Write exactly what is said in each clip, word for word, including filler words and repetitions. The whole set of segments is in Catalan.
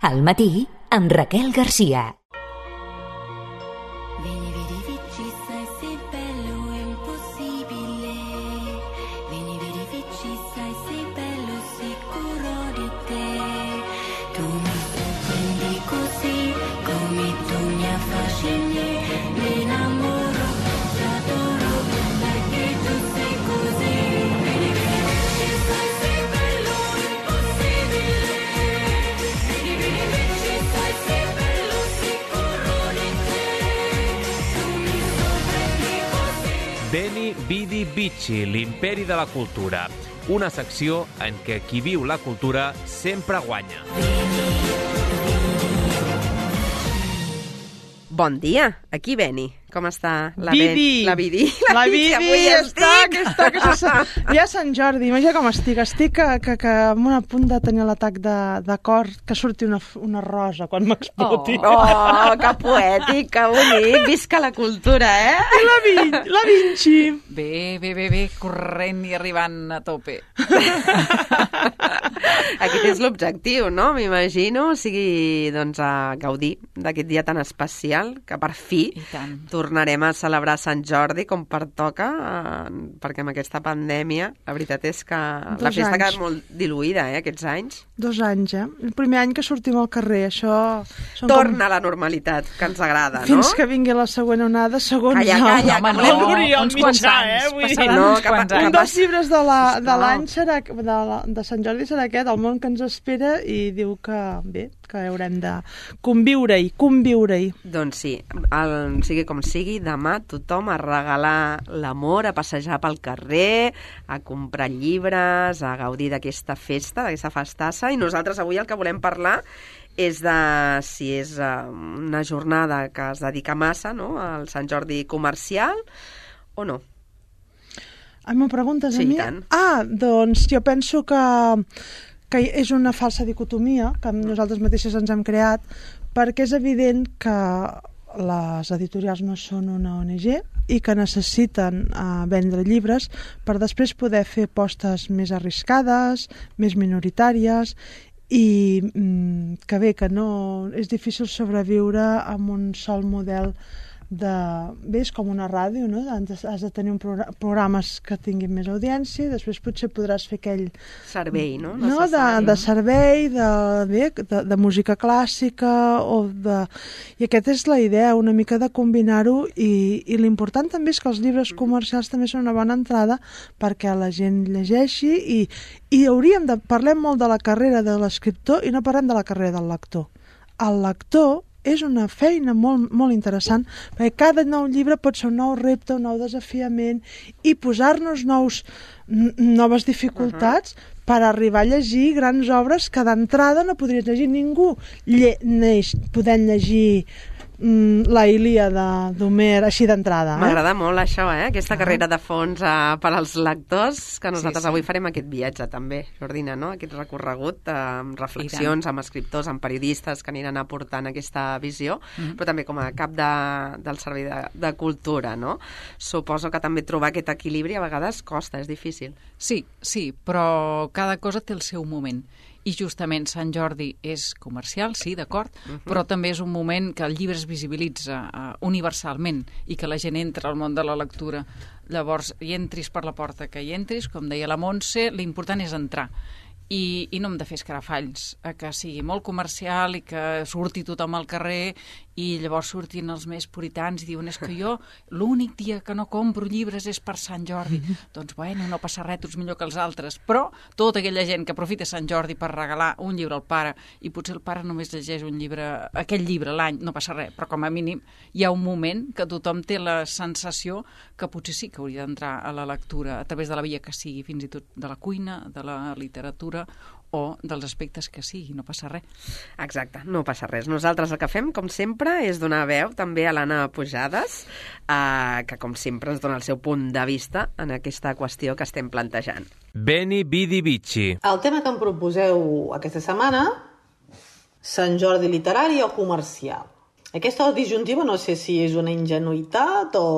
Al matí, amb Raquel Garcia. Beni Vidi Vici, l'imperi de la cultura. Una secció en què qui viu la cultura sempre guanya. Bon dia, aquí Beni. Com està la Vidi. Ben... La Vidi. La Vidi avui està, estic. que està, que està. Ja Sant Jordi, imagina com estic. Estic que, que, que amb una punt de tenir l'atac de, de cor, que surti una, una rosa quan m'exploti. Oh, oh, que poètic, que bonic. Visca la cultura, eh? I la, Vin, la Vinci. Bé, bé, bé, bé, corrent i arribant a tope. Aquest és l'objectiu, no? M'imagino, o sigui, doncs, a gaudir d'aquest dia tan especial que per fi tornarem a celebrar Sant Jordi com pertoca, eh, perquè amb aquesta pandèmia la veritat és que Dos la festa anys. ha quedat molt diluïda, eh, aquests anys. Dos anys, eh? El primer any que sortim al carrer, això... són Torna com... a la normalitat, que ens agrada, no? Fins que vingui la següent onada, segons Calla, jo. calla, Home, que no, volem obrir el uns quants mitjà, anys, eh, vull dir. passaran No, uns cap- quants cap- Un anys. dels llibres de la- de Sisplau. l'any serà, de, la, de Sant Jordi serà aquest, El món que ens espera, i diu que, bé, que haurem de conviure-hi, conviure-hi. Doncs sí, el, sigui com sigui, demà tothom a regalar l'amor, a passejar pel carrer, a comprar llibres, a gaudir d'aquesta festa, d'aquesta festassa, i nosaltres avui el que volem parlar és de si és uh, una jornada que es dedica massa, no?, al Sant Jordi comercial o no. Ah, m'ho preguntes Sí, a mi? i tant. Ah, doncs jo penso que, que és una falsa dicotomia que nosaltres mateixes ens hem creat, perquè és evident que les editorials no són una O N G i que necessiten uh, vendre llibres per després poder fer apostes més arriscades, més minoritàries, i mm, que bé, que no és difícil sobreviure amb un sol model de... Bé, és com una ràdio, no? Has de tenir un programa, programes que tinguin més audiència i després potser podràs fer aquell... Servei, no? No, de, Necessari. de servei, de, bé, de, de música clàssica o de... I aquesta és la idea, una mica de combinar-ho, i, i l'important també és que els llibres comercials també són una bona entrada perquè la gent llegeixi, i, i hauríem de... Parlem molt de la carrera de l'escriptor i no parlem de la carrera del lector. El lector és una feina molt, molt interessant, perquè cada nou llibre pot ser un nou repte, un nou desafiament, i posar-nos nous, n- noves dificultats uh-huh. per arribar a llegir grans obres que d'entrada no podries llegir. Ningú lle- neix podent llegir mm, la Ilíada d'Homer així d'entrada. Eh? M'agrada molt això, eh? Aquesta carrera de fons eh, per als lectors, que nosaltres Sí, sí. avui farem aquest viatge també, Jordina, no? Aquest recorregut eh, amb reflexions, amb escriptors, amb periodistes que aniran aportant aquesta visió, mm-hmm. però també com a cap de, del servei de, de cultura, no? Suposo que també trobar aquest equilibri a vegades costa, és difícil. Sí, sí, però cada cosa té el seu moment. I justament Sant Jordi és comercial, sí, d'acord, uh-huh. però també és un moment que el llibre es visibilitza uh, universalment i que la gent entra al món de la lectura. Llavors, hi entris per la porta que hi entris, com deia la Montse, l'important és entrar. I, i no hem de fer escarafalls, a que sigui molt comercial i que surti tothom al carrer i llavors surtin els més puritans i diuen és que jo l'únic dia que no compro llibres és per Sant Jordi. Doncs bueno, no passa res, tu ets millor que els altres. Però tota aquella gent que aprofita Sant Jordi per regalar un llibre al pare i potser el pare només llegeix un llibre, aquell llibre l'any, no passa res, però com a mínim hi ha un moment que tothom té la sensació que potser sí que hauria d'entrar a la lectura a través de la via que sigui, fins i tot de la cuina, de la literatura o dels aspectes que sigui, no passa res. Exacte, no passa res. Nosaltres el que fem, com sempre, és donar veu també a l'Anna Pujades, eh, que com sempre ens dona el seu punt de vista en aquesta qüestió que estem plantejant. Beni Vidi Vici. El tema que em proposeu aquesta setmana, Sant Jordi literari o comercial. Aquesta disjuntiva no sé si és una ingenuïtat o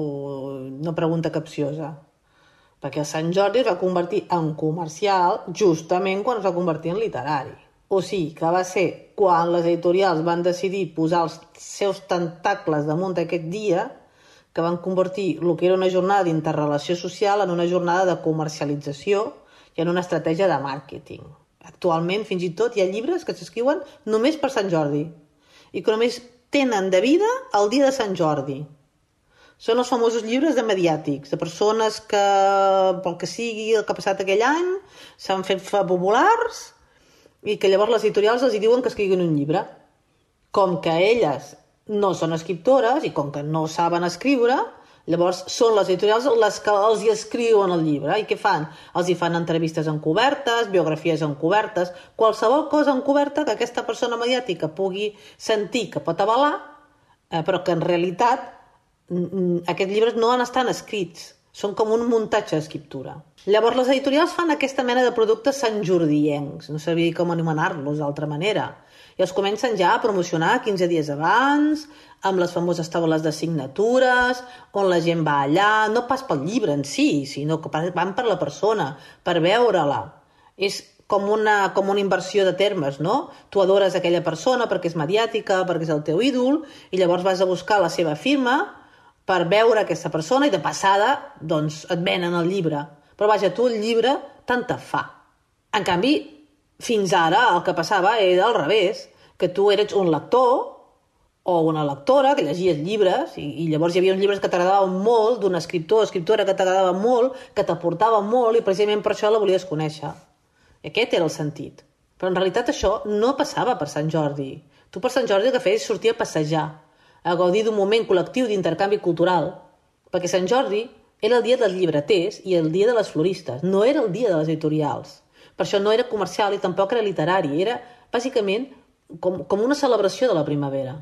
una pregunta capciosa, perquè Sant Jordi es va convertir en comercial justament quan es va convertir en literari. O sigui, que va ser quan les editorials van decidir posar els seus tentacles damunt aquest dia, que van convertir el que era una jornada d'interrelació social en una jornada de comercialització i en una estratègia de màrqueting. Actualment, fins i tot, hi ha llibres que s'escriuen només per Sant Jordi i que només tenen de vida el dia de Sant Jordi. Són els famosos llibres de mediàtics, de persones que, pel que sigui el que ha passat aquell any, s'han fet populars i que llavors les editorials els diuen que escriguin un llibre. Com que elles no són escriptores i com que no saben escriure, llavors són les editorials les que els hi escriuen el llibre. I què fan? Els hi fan entrevistes encobertes, biografies encobertes, qualsevol cosa encoberta que aquesta persona mediàtica pugui sentir que pot avalar, eh, però que en realitat aquests llibres no han estat escrits. Són com un muntatge d'escriptura. Llavors les editorials fan aquesta mena de productes santjordiencs, no sabia com anomenar-los d'altra manera, i els comencen ja a promocionar quinze dies abans, amb les famoses taules de signatures, on la gent va allà, no pas pel llibre en si, sinó que van per la persona, per veure-la. És com una, com una inversió de termes, no? Tu adores aquella persona perquè és mediàtica, perquè és el teu ídol, i llavors vas a buscar la seva firma per veure aquesta persona i de passada doncs, et venen el llibre. Però vaja, tu el llibre tant te fa. En canvi, fins ara el que passava era al revés, que tu eres un lector o una lectora que llegies llibres i, i llavors hi havia uns llibres que t'agradaven molt, d'un escriptor o escriptora que t'agradava molt, que t'aportava molt i precisament per això la volies conèixer. I aquest era el sentit. Però en realitat això no passava per Sant Jordi. Tu per Sant Jordi el que feies és sortir a passejar, a gaudir d'un moment col·lectiu d'intercanvi cultural, perquè Sant Jordi era el dia dels llibreters i el dia de les floristes, no era el dia de les editorials. Per això no era comercial i tampoc era literari, era bàsicament com, com una celebració de la primavera.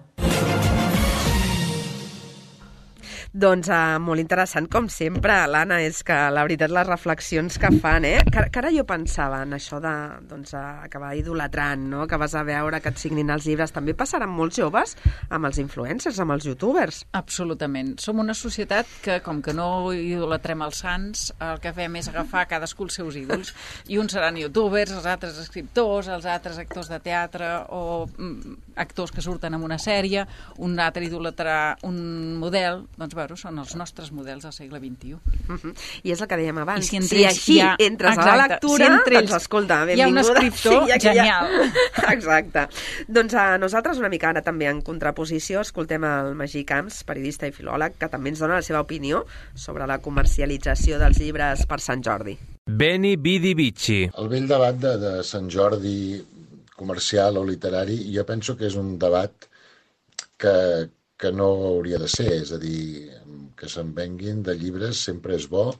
Doncs uh, molt interessant, com sempre, l'Anna, és que la veritat les reflexions que fan, eh? Que, que ara jo pensava en això de, doncs, acabar idolatrant, no? Que vas a veure que et signin els llibres. També passaran molts joves amb els influencers, amb els youtubers. Absolutament. Som una societat que, com que no idolatrem els sants, el que fem és agafar cadascú els seus ídols. I uns seran youtubers, els altres escriptors, els altres actors de teatre o mm, actors que surten en una sèrie, un altre idolatrar un model, doncs veure, són els nostres models del segle vint-i-u. Uh-huh. I és el que dèiem abans. I si, si així ha... entres Exacte. a la lectura, si ells... doncs escolta, benvinguda. Hi ha un escriptor sí, genial. Ha... Exacte. Doncs a nosaltres una mica ara també en contraposició escoltem el Magí Camps, periodista i filòleg, que també ens dona la seva opinió sobre la comercialització dels llibres per Sant Jordi. Beni Vidi Vici. El vell debat de, de Sant Jordi comercial o literari, jo penso que és un debat que, que no hauria de ser, és a dir, que se'n venguin de llibres sempre és bo,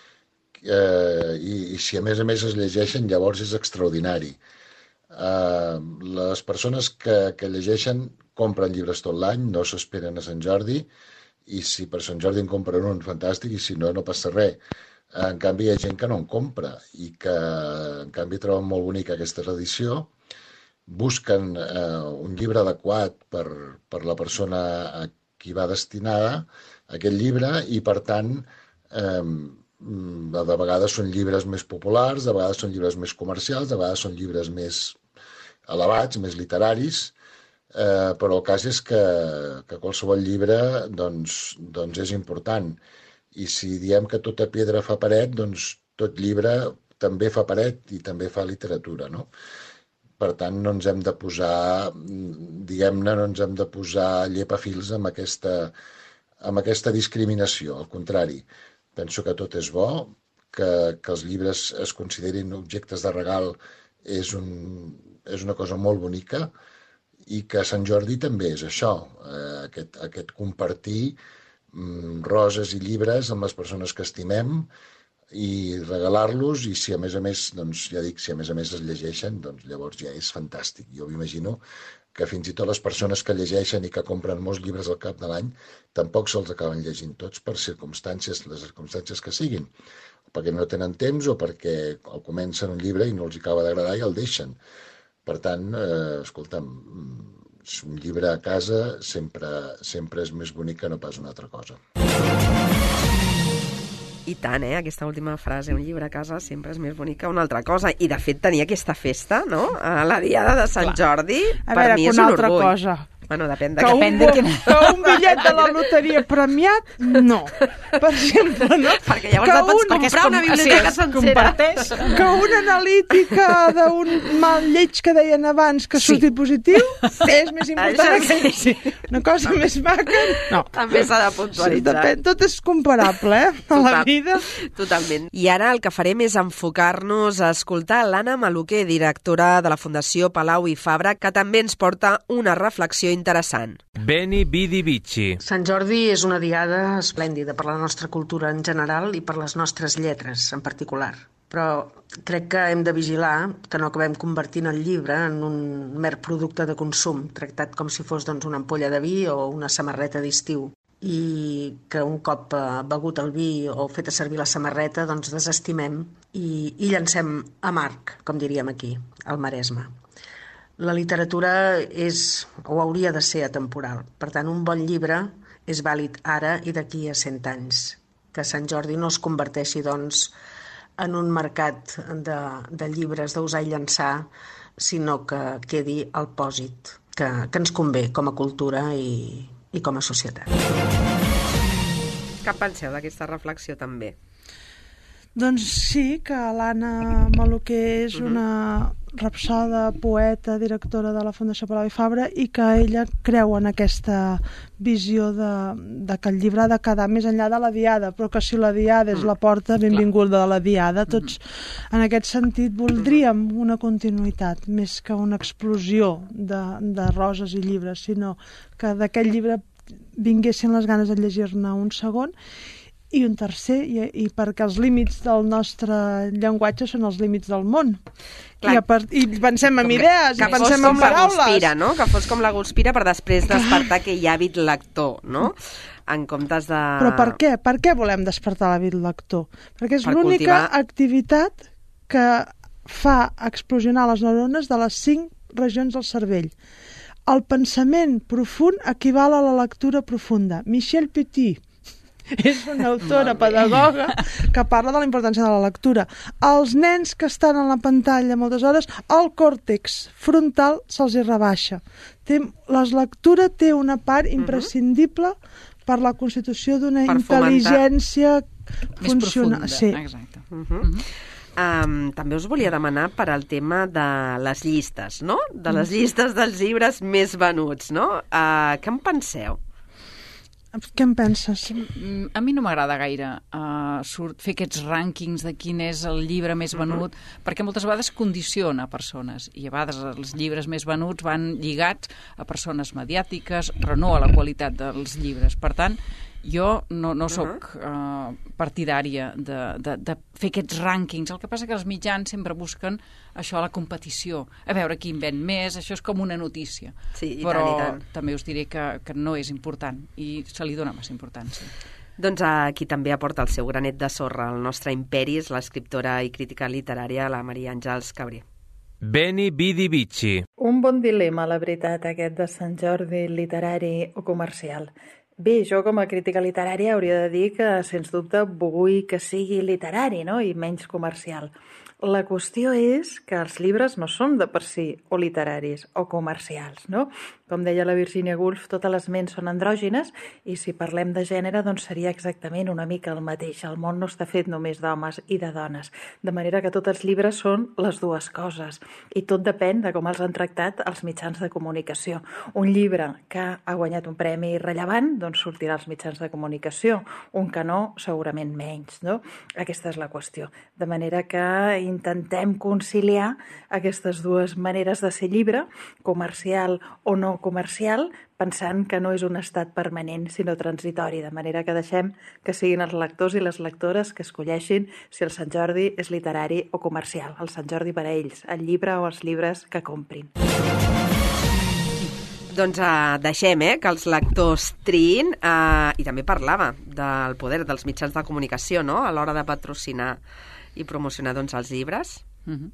eh, i, i si a més a més es llegeixen llavors és extraordinari. Eh, les persones que, que llegeixen compren llibres tot l'any, no s'esperen a Sant Jordi, i si per Sant Jordi en compren un, fantàstic, i si no, no passa res. En canvi, hi ha gent que no en compra i que, en canvi, troben molt bonica aquesta tradició, busquen eh, un llibre adequat per, per la persona a qui va destinada aquest llibre i, per tant, eh, de vegades són llibres més populars, de vegades són llibres més comercials, de vegades són llibres més elevats, més literaris, eh, però el cas és que, que qualsevol llibre doncs, doncs és important. I si diem que tota pedra fa paret, doncs tot llibre també fa paret i també fa literatura, no? Per tant, no ens hem de posar, diguem-ne, no ens hem de posar llepafils amb aquesta, amb aquesta discriminació. Al contrari, penso que tot és bo, que, que els llibres es considerin objectes de regal és, un, és una cosa molt bonica i que Sant Jordi també és això, eh, aquest, aquest compartir mm, roses i llibres amb les persones que estimem i regalar-los, i si a més a més, doncs ja dic, si a més a més es llegeixen, doncs llavors ja és fantàstic. Jo m'imagino que fins i tot les persones que llegeixen i que compren molts llibres al cap de l'any tampoc se'ls acaben llegint tots per circumstàncies, les circumstàncies que siguin, perquè no tenen temps o perquè comencen un llibre i no els acaba d'agradar i el deixen. Per tant, eh, escolta'm, un llibre a casa sempre, sempre és més bonic que no pas una altra cosa. I tant, eh? Aquesta última frase, un llibre a casa sempre és més bonic que una altra cosa. I, de fet, tenir aquesta festa, no?, a la diada de Sant Clar. Jordi, a per veure, mi és una un altra orgull. cosa. Bueno, depèn de que, depèn un, de quina... que un bitllet de la loteria premiat, no. Per exemple, no? Perquè llavors que et pots un, comprar una biblioteca sí, sencera. Que una analítica d'un mal lleig que deien abans que ha Sí. sortit positiu és més important Això que sí. una cosa més maca. No. També s'ha de Sí, puntualitzar. depèn, tot és comparable, eh? A la Total. vida. Totalment. I ara el que farem és enfocar-nos a escoltar l'Anna Maluquer, directora de la Fundació Palau i Fabra, que també ens porta una reflexió interessant. Beni Vidi Vici. Sant Jordi és una diada esplèndida per la nostra cultura en general i per les nostres lletres en particular. Però crec que hem de vigilar que no acabem convertint el llibre en un mer producte de consum, tractat com si fos doncs, una ampolla de vi o una samarreta d'estiu. I que un cop begut el vi o feta servir la samarreta, doncs desestimem i, i llancem a marc, com diríem aquí, al Maresme. La literatura és, o hauria de ser, atemporal. Per tant, un bon llibre és vàlid ara i d'aquí a cent anys. Que Sant Jordi no es converteixi, doncs, en un mercat de, de llibres d'usar i llançar, sinó que quedi al pòsit, que, que ens convé com a cultura i, i com a societat. Què penseu d'aquesta reflexió, també? Doncs sí, que l'Anna Maluquer és una rapsoda, poeta, directora de la Fundació Palau i Fabra i que ella creu en aquesta visió de, de que el llibre ha de quedar més enllà de la diada, però que si la diada és la porta, benvinguda de la diada. Tots, en aquest sentit, voldríem una continuïtat, més que una explosió de, de roses i llibres, sinó que d'aquest llibre vinguessin les ganes de llegir-ne un segon i un tercer, i, i perquè els límits del nostre llenguatge són els límits del món. I, a part, I pensem en idees, que i pensem fos en com la paraules. Guspira, no? Que fos com la Guspira per després despertar aquell hàbit lector, no? En comptes de... Però per què? Per què volem despertar l'hàbit lector? Perquè és Per l'única cultivar- activitat que fa explosionar les neurones de les cinc regions del cervell. El pensament profund equival a la lectura profunda. Michel Petit és una autora pedagoga que parla de la importància de la lectura. Els nens que estan a la pantalla moltes hores, el còrtex frontal se'ls hi rebaixa. Té, la lectura té una part imprescindible per la constitució d'una Per fomentar. intel·ligència Més funcional. profunda, Sí. exacte. Uh -huh. uh -huh. Um, també us volia demanar per al tema de les llistes, no? De les llistes dels llibres més venuts, no? Uh, què en penseu? Què en penses? Mm, A mi no m'agrada gaire uh, surt, fer aquests rànquings de quin és el llibre més venut, uh-huh. perquè moltes vegades condiciona persones, i a vegades els llibres més venuts van lligats a persones mediàtiques, però no a la qualitat dels llibres. Per tant, jo no, no sóc uh, partidària de, de, de fer aquests rànquings. El que passa que els mitjans sempre busquen això, la competició, a veure qui en ven més, això és com una notícia. Sí, i però tant, i tant. també us diré que, que no és important i se li dona massa importància. Doncs aquí també aporta el seu granet de sorra al nostre imperi és l'escriptora i crítica literària, la Maria Àngels Cabré. Beni Vidi Vici. Un bon dilema, la veritat, aquest de Sant Jordi literari o comercial. Bé, jo com a crítica literària hauria de dir que, sens dubte, vull que sigui literari, no?, i menys comercial. La qüestió és que els llibres no són de per si o literaris o comercials, no? Com deia la Virginia Woolf, totes les ments són andrògines i si parlem de gènere doncs seria exactament una mica el mateix. El món no està fet només d'homes i de dones, de manera que tots els llibres són les dues coses i tot depèn de com els han tractat els mitjans de comunicació. Un llibre que ha guanyat un premi rellevant doncs sortirà als mitjans de comunicació, un que no segurament menys, no? Aquesta és la qüestió. De manera que intentem conciliar aquestes dues maneres de ser llibre, comercial o no comercial, pensant que no és un estat permanent, sinó transitori, de manera que deixem que siguin els lectors i les lectores que escolleixin si el Sant Jordi és literari o comercial. El Sant Jordi per a ells, el llibre o els llibres que comprin. Doncs uh, deixem eh, que els lectors triïn uh, i també parlava del poder dels mitjans de comunicació, no?, a l'hora de patrocinar i promocionar doncs, els llibres. Uh-huh.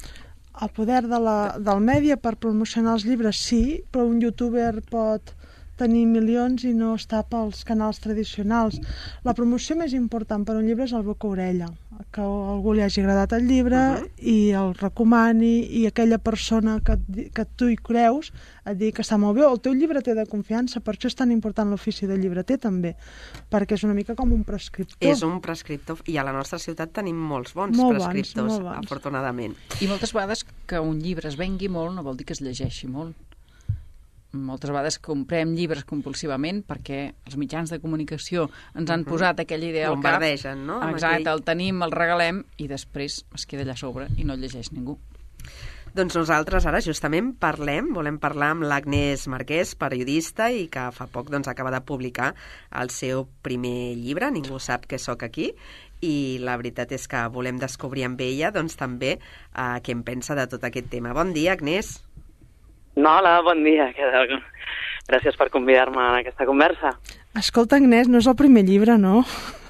El poder de la, del mèdia per promocionar els llibres sí, però un youtuber pot tenir milions i no estar pels canals tradicionals. La promoció més important per un llibre és el boca-orella, que a algú li hagi agradat el llibre uh-huh. i el recomani, i aquella persona que, que tu hi creus et digui que està molt bé, o el teu llibreter de confiança. Per això és tan important l'ofici de llibreter també, perquè és una mica com un prescriptor. És un prescriptor, i a la nostra ciutat tenim molts bons molt prescriptors, bons, molt bons. Afortunadament. I moltes vegades que un llibre es vengui molt no vol dir que es llegeixi molt. Moltes vegades comprem llibres compulsivament perquè els mitjans de comunicació ens han posat aquella idea al cap. Bombardegen, no? Exacte, el tenim, el regalem i després es queda allà a sobre i no el llegeix ningú. Doncs nosaltres ara justament parlem, volem parlar amb l'Agnès Marquès, periodista, i que fa poc doncs, acaba de publicar el seu primer llibre, Ningú sap que sóc aquí, i la veritat és que volem descobrir amb ella doncs, també eh, què en pensa de tot aquest tema. Bon dia, Agnès. Hola, bon dia. Gràcies per convidar-me a aquesta conversa. Escolta, Agnès, no és el primer llibre, no?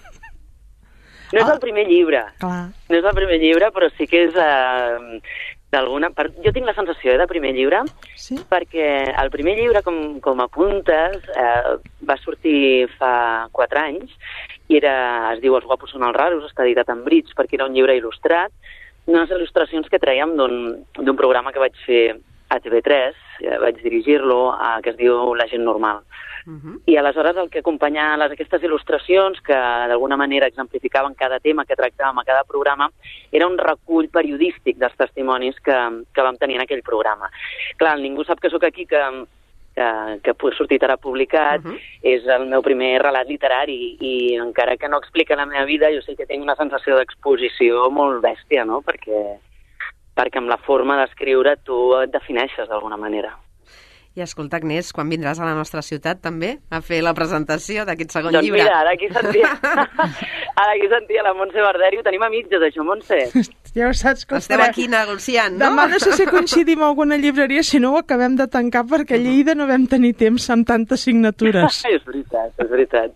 No és el primer llibre. Clar. No és el primer llibre, però sí que és eh, d'alguna part... Jo tinc la sensació eh, de primer llibre, sí? Perquè el primer llibre, com, com apuntes, eh, va sortir fa quatre anys, i era, es diu Els guapos són els raros, està editat en Bridge, perquè era un llibre il·lustrat, unes il·lustracions que traiem d'un programa que vaig fer a T V tres, eh, vaig dirigir-lo, eh, que es diu La gent normal. Uh-huh. I aleshores el que acompanyava les, aquestes il·lustracions, que d'alguna manera exemplificaven cada tema que tractàvem a cada programa, era un recull periodístic dels testimonis que, que vam tenir en aquell programa. Clar, Ningú sap que sóc aquí, que, que, que ha sortit ara publicat, uh-huh. és el meu primer relat literari, i encara que no explica la meva vida, jo sé que tinc una sensació d'exposició molt bèstia, no?, perquè... perquè amb la forma d'escriure tu et defineixes d'alguna manera. I escolta, Agnès, quan vindràs a la nostra ciutat també a fer la presentació d'aquest segon doncs llibre? Doncs mira, ara aquí sentia, ara aquí sentia la Montse Barderi, ho tenim a mitges, això, Montse. Ja ho saps que esteu aquí negociant, no? Demà no sé si coincidim a alguna llibreria, si no ho acabem de tancar, perquè a Lleida no vam tenir temps amb tantes signatures. És veritat, és veritat.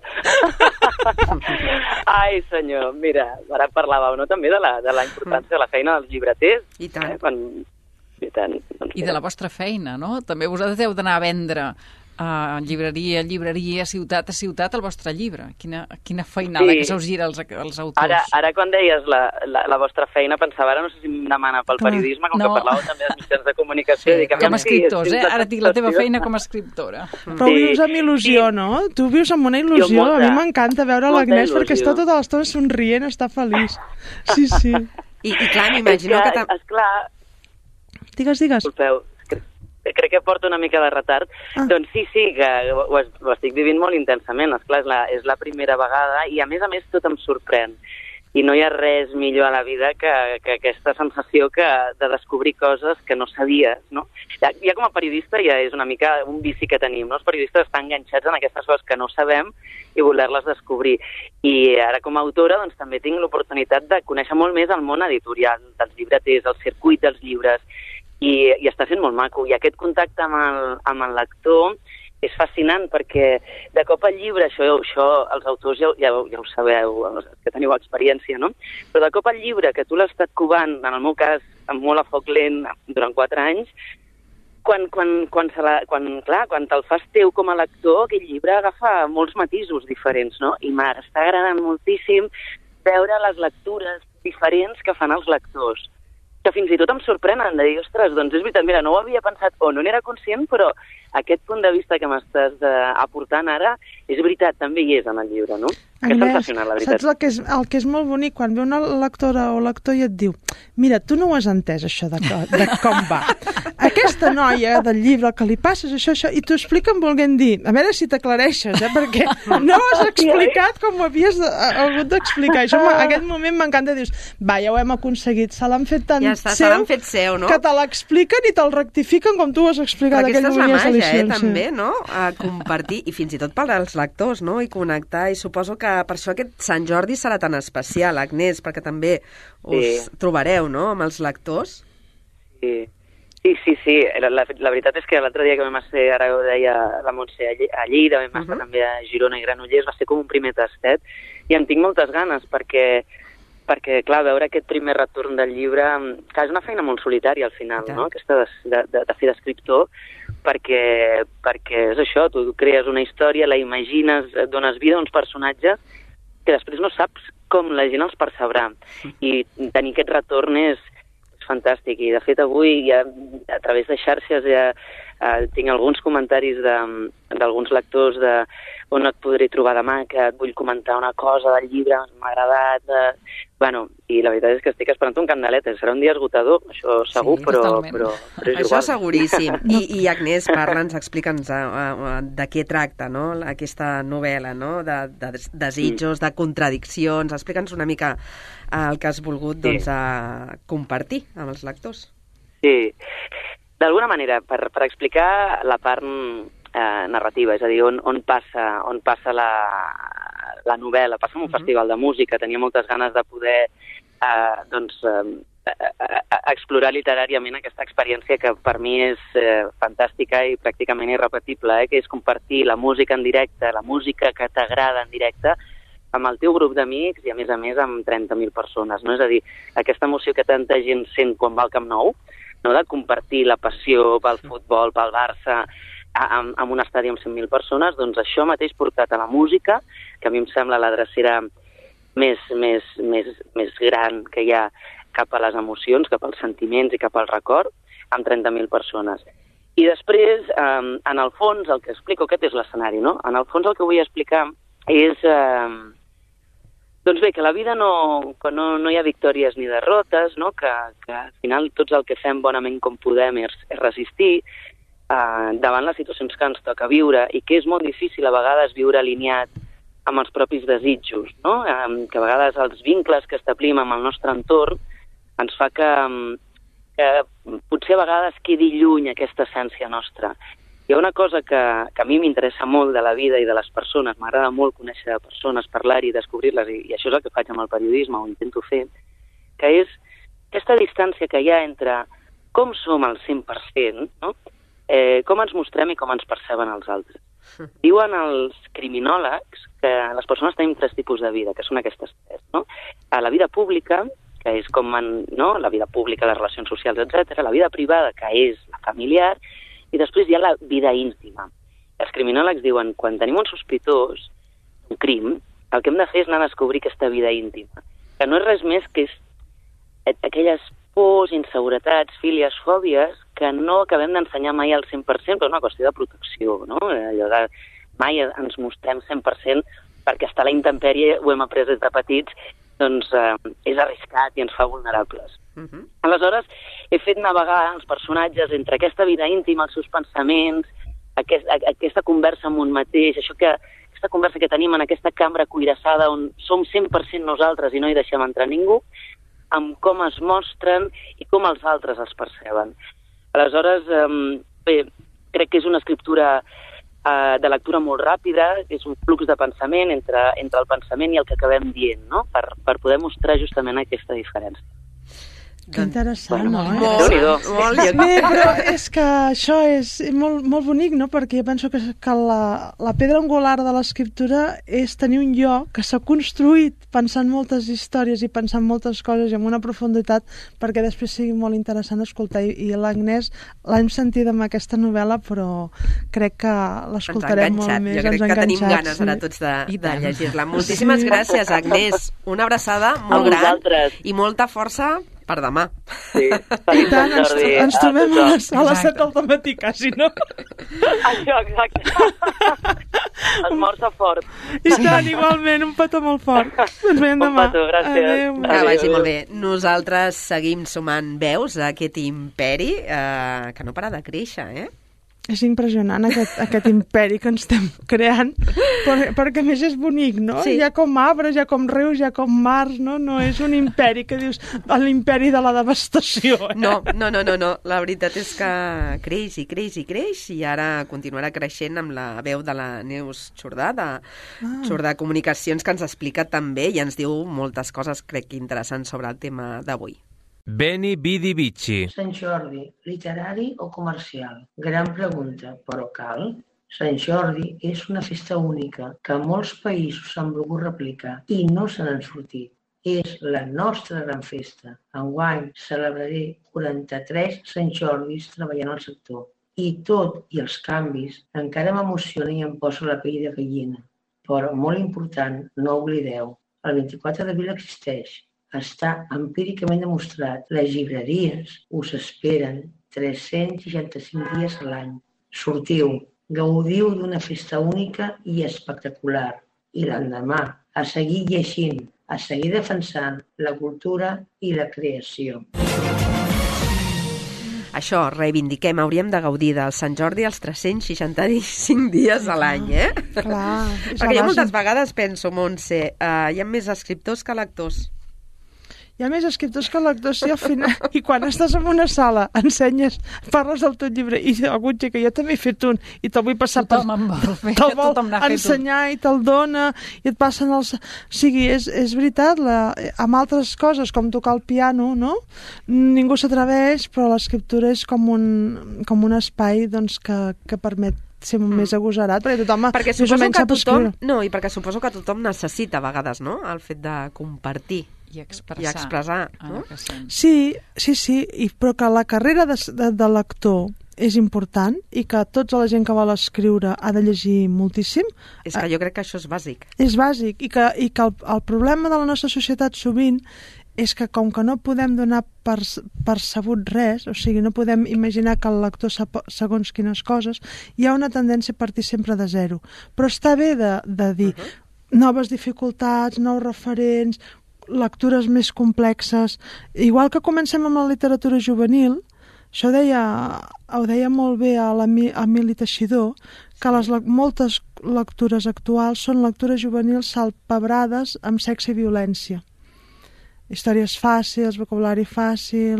Ai, senyor, mira, ara parlàveu, no, també de la, de la importància de la feina dels llibreters. I tant. Eh, quan... I, tant, doncs, I de la vostra feina, no? També vosaltres heu d'anar a vendre a llibreria, llibreria, ciutat a ciutat el vostre llibre. Quina, quina feinada sí. que se us gira als, als autors. Ara, ara quan deies la, la, la vostra feina, pensava, ara no sé si em demana pel Clar. periodisme, com no. que parlàveu també dels mitjans de comunicació. Sí, dic, com a escriptors, eh? Ara tinc la teva feina com a escriptora. Però ho vius amb il·lusió, sí. no? Tu vius amb una il·lusió. Molta, a mi m'encanta veure l'Agnès perquè està tota l'estona somrient, està feliç. Sí, sí. I, i clar, m'imagino que... que esclar... Digues, digues. Disculpeu, crec que porto una mica de retard. Ah. Doncs sí, sí, que ho, ho estic vivint molt intensament. Esclar, és la, és la primera vegada i a més a més tot em sorprèn. I no hi ha res millor a la vida que, que aquesta sensació que, de descobrir coses que no sabies, no? Ja, ja com a periodista ja és una mica un vici que tenim, no? Els periodistes estan enganxats en aquestes coses que no sabem i voler-les descobrir. I ara com a autora doncs, també tinc l'oportunitat de conèixer molt més el món editorial, dels llibreters, el circuit dels llibres, i, i està sent molt maco. I aquest contacte amb el, amb el lector és fascinant perquè de cop el llibre, això, això els autors ja, ja, ja ho sabeu, que teniu experiència, no? Però de cop el llibre, que tu l'has estat covant, en el meu cas, amb molt a foc lent, durant quatre anys, quan, quan, quan, se la, quan, clar, quan te'l fas teu com a lector, aquell llibre agafa molts matisos diferents, no? I m'està agradant moltíssim veure les lectures diferents que fan els lectors, que fins i tot em sorprenen de dir, ostres, doncs és veritat, mira, no ho havia pensat o no n'era conscient, però aquest punt de vista que m'estàs eh, aportant ara, és veritat, també hi és en el llibre, no? Agnès, és sensacional, la veritat. Saps el que, és, el que és molt bonic? Quan ve una lectora o lector i et diu, mira, tu no ho has entès, això de, de com va. Aquesta noia del llibre, el que li passa és això, això, i t'ho expliquen volent dir, a veure si t'aclareixes, eh? Perquè no ho has explicat com ho havies de, hagut d'explicar. Això, en aquest moment m'encanta, dius, va, ja ho hem aconseguit, se l'han fet tan ja està, seu, se l'han fet seu, no? Que te l'expliquen i te'l rectifiquen com tu ho has explicat. Aquesta és la màgia, eh, també, sí. no? A compartir, i fins i tot per als lectors, no? I connectar, i suposo que per això aquest Sant Jordi serà tan especial, Agnès, perquè també us sí. trobareu, no?, amb els lectors. Sí, sí, sí, sí. La, la, la veritat és que l'altre dia que vam estar, ara ho deia la Montse, a Lleida, vam estar uh -huh. també a Girona i Granollers, va ser com un primer tastet, i en tinc moltes ganes, perquè perquè, clar, veure aquest primer retorn del llibre, que és una feina molt solitària al final, no?, aquesta de, de, de fer d'escriptor, perquè, perquè és això, tu crees una història, la imagines, dones vida a uns personatges que després no saps com la gent els percebrà. I tenir aquest retorn és, és fantàstic. I, de fet, avui ja, a través de xarxes ja, eh, tinc alguns comentaris d'alguns lectors de on et podré trobar demà, que et vull comentar una cosa del llibre, m'ha agradat... Eh... Bueno, i la veritat és que estic esperant un candelet. Serà un dia esgotador, això segur, sí, però, però, però és això igual. seguríssim. I, I Agnès, parla'ns, explica'ns uh, uh, de què tracta, no?, aquesta novel·la, no?, de, de desitjos, de contradiccions. Explica'ns una mica uh, el que has volgut, Sí. doncs, uh, compartir amb els lectors. Sí, d'alguna manera, per, per explicar la part eh, narrativa, és a dir, on, on passa, on passa la, la novel·la, passa en un uh-huh. festival de música, tenia moltes ganes de poder eh, doncs, eh, eh, explorar literàriament aquesta experiència que per mi és eh, fantàstica i pràcticament irrepetible, eh, que és compartir la música en directe, la música que t'agrada en directe, amb el teu grup d'amics i, a més a més, amb trenta mil persones. No? És a dir, aquesta emoció que tanta gent sent quan va al Camp Nou, no? De compartir la passió pel futbol, pel Barça, amb, amb un estadi amb cent mil persones, doncs això mateix portat a la música, que a mi em sembla la drecera més, més, més, més gran que hi ha cap a les emocions, cap als sentiments i cap al record, amb trenta mil persones. I després, eh, en el fons, el que explico, aquest és l'escenari, no? En el fons el que vull explicar és... Eh, doncs bé, que la vida no, que no, no hi ha victòries ni derrotes, no? que, que al final tots el que fem bonament com podem és, és resistir eh, davant les situacions que ens toca viure i que és molt difícil a vegades viure alineat amb els propis desitjos, no? Eh, que a vegades els vincles que establim amb el nostre entorn ens fa que, que potser a vegades quedi lluny aquesta essència nostra. Hi ha una cosa que, que a mi m'interessa molt de la vida i de les persones, m'agrada molt conèixer persones, parlar-hi, descobrir-les, i, i això és el que faig amb el periodisme, o intento fer, que és aquesta distància que hi ha entre com som al cent per cent, no? eh, com ens mostrem i com ens perceben els altres. Diuen els criminòlegs que les persones tenim tres tipus de vida, que són aquestes tres, no? A la vida pública, que és com en, no? La vida pública, les relacions socials, etcètera, la vida privada, que és la familiar, i després hi ha la vida íntima. Els criminòlegs diuen, quan tenim un sospitós, un crim, el que hem de fer és anar a descobrir aquesta vida íntima, que no és res més que és aquelles pors, inseguretats, fílies, fòbies, que no acabem d'ensenyar mai al cent per cent, però és una qüestió de protecció, no? Allò de mai ens mostrem cent per cent perquè estar a la intempèrie, ho hem après des de petits, doncs eh, és arriscat i ens fa vulnerables. Uh-huh. Aleshores, he fet navegar els personatges entre aquesta vida íntima, els seus pensaments, aquest, aquesta conversa amb un mateix, això que, aquesta conversa que tenim en aquesta cambra cuirassada on som cent per cent nosaltres i no hi deixem entrar ningú, amb com es mostren i com els altres els perceben. Aleshores, eh, bé, crec que és una escriptura eh, de lectura molt ràpida, és un flux de pensament entre, entre el pensament i el que acabem dient, no? per, per poder mostrar justament aquesta diferència. Que interessant, bueno, no? Molt, molt, molt. Bé, però és que això és molt, molt bonic, no? Perquè jo penso que, que la, la pedra angular de l'escriptura és tenir un jo que s'ha construït pensant moltes històries i pensant moltes coses i amb una profunditat perquè després sigui molt interessant escoltar. I, i l'Agnès l'hem sentit amb aquesta novel·la, però crec que l'escoltarem molt més. Jo crec que tenim ganes ara tots de, de llegir-la. Moltíssimes sí. gràcies, Agnès. Una abraçada molt gran i molta força per demà. Sí, i tant, ens, ens trobem a les, a les set del matí, quasi, no? Això, exacte. Esmorza fort. I tant, igualment, un petó molt fort. Ens veiem demà. Un petó, gràcies. Adéu. Que vagi molt bé. Nosaltres seguim sumant veus a aquest imperi eh, que no para de créixer, eh? És impressionant aquest, aquest imperi que ens estem creant, per, perquè a més és bonic, no? Sí. Hi ha com arbres, hi ha com rius, hi ha com mars, no? No és un imperi que dius l'imperi de la devastació. Eh? No, no, no, no, no. La veritat és que creix i creix i creix i ara continuarà creixent amb la veu de la Neus Jordà, de ah. Jordà Comunicacions, que ens explica també i ens diu moltes coses, crec que interessants sobre el tema d'avui. Beni Vidi Vici. Sant Jordi, literari o comercial? Gran pregunta, però cal? Sant Jordi és una festa única que molts països s'han volgut replicar i no se n'han sortit. És la nostra gran festa. Enguany celebraré quaranta-tres Sant Jordis treballant al sector. I tot i els canvis encara m'emociona i em posa la pell de gallina. Però, molt important, no oblideu, el vint-i-quatre d'abril existeix. Està empíricament demostrat. Les llibreries us esperen tres-cents seixanta-cinc dies a l'any. Sortiu, gaudiu d'una festa única i espectacular. I l'endemà, a seguir llegint, a seguir defensant la cultura i la creació. Això, reivindiquem, hauríem de gaudir del Sant Jordi els tres-cents seixanta-cinc dies a l'any, eh? Clar. Perquè jo moltes vegades penso, Montse, uh, hi ha més escriptors que lectors. Hi ha més escriptors que lectors i al final, i quan estàs en una sala, ensenyes, parles del teu llibre i algú que jo també he fet un i te'l vull passar tothom en vol fer, te'l vol tothom n'ha fet ensenyar un. I te'l dona i et passen els... O sigui, és, és veritat, la... amb altres coses com tocar el piano, no? Ningú s'atreveix, però l'escriptura és com un, com un espai doncs, que, que permet ser mm. més agosarat, perquè tothom perquè suposo que tothom, no, i perquè suposo que tothom necessita a vegades, no?, el fet de compartir i expressar, i expressar no? Sí, sí, sí, i, però que la carrera de, de, de lector és important i que tota la gent que vol escriure ha de llegir moltíssim. És que jo crec que això és bàsic. És bàsic, i que, i que el, el problema de la nostra societat sovint és que com que no podem donar per, per sabut res, o sigui, no podem imaginar que el lector sap segons quines coses, hi ha una tendència a partir sempre de zero. Però està bé de, de dir uh-huh. noves dificultats, nous referents, lectures més complexes. Igual que comencem amb la literatura juvenil, això deia, ho deia molt bé a l'Emili Teixidor, que les, moltes lectures actuals són lectures juvenils salpebrades amb sexe i violència. Històries fàcils, vocabulari fàcil,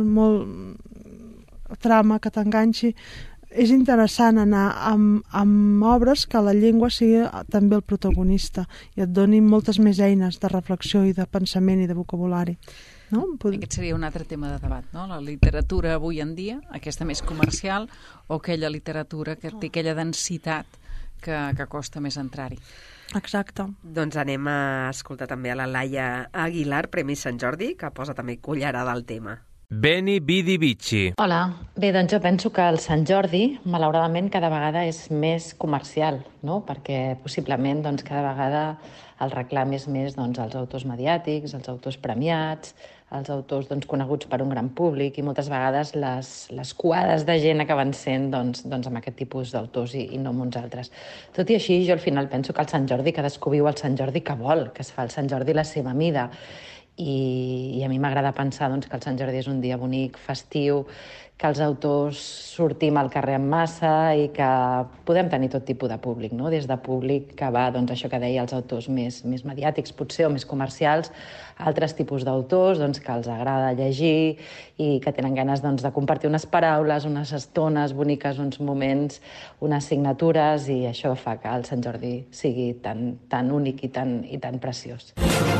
molt trama que t'enganxi. És interessant anar amb, amb obres que la llengua sigui també el protagonista i et donin moltes més eines de reflexió i de pensament i de vocabulari. No? Aquest seria un altre tema de debat, no? La literatura avui en dia, aquesta més comercial, o aquella literatura que té aquella densitat que, que costa més entrar-hi. Exacte. Doncs anem a escoltar també a la Laia Aguilar, Premi Sant Jordi, que posa també cullerada al tema. Beni Bidi Bici. Hola. Bé, doncs jo penso que el Sant Jordi, malauradament, cada vegada és més comercial, no? Perquè possiblement doncs, cada vegada el reclam és més doncs, als autors mediàtics, als autors premiats, als autors doncs, coneguts per un gran públic, i moltes vegades les, les cuades de gent acaben sent doncs, doncs, amb aquest tipus d'autors i, i no amb uns altres. Tot i així, jo al final penso que el Sant Jordi, cadascú viu el Sant Jordi que vol, que es fa el Sant Jordi la seva mida. I, i a mi m'agrada pensar doncs, que el Sant Jordi és un dia bonic, festiu, que els autors sortim al carrer en massa i que podem tenir tot tipus de públic, no? Des de públic que va, doncs, això que deia, els autors més, més mediàtics, potser, o més comercials, altres tipus d'autors doncs, que els agrada llegir i que tenen ganes doncs, de compartir unes paraules, unes estones boniques, uns moments, unes signatures, i això fa que el Sant Jordi sigui tan, tan únic i tan, i tan preciós.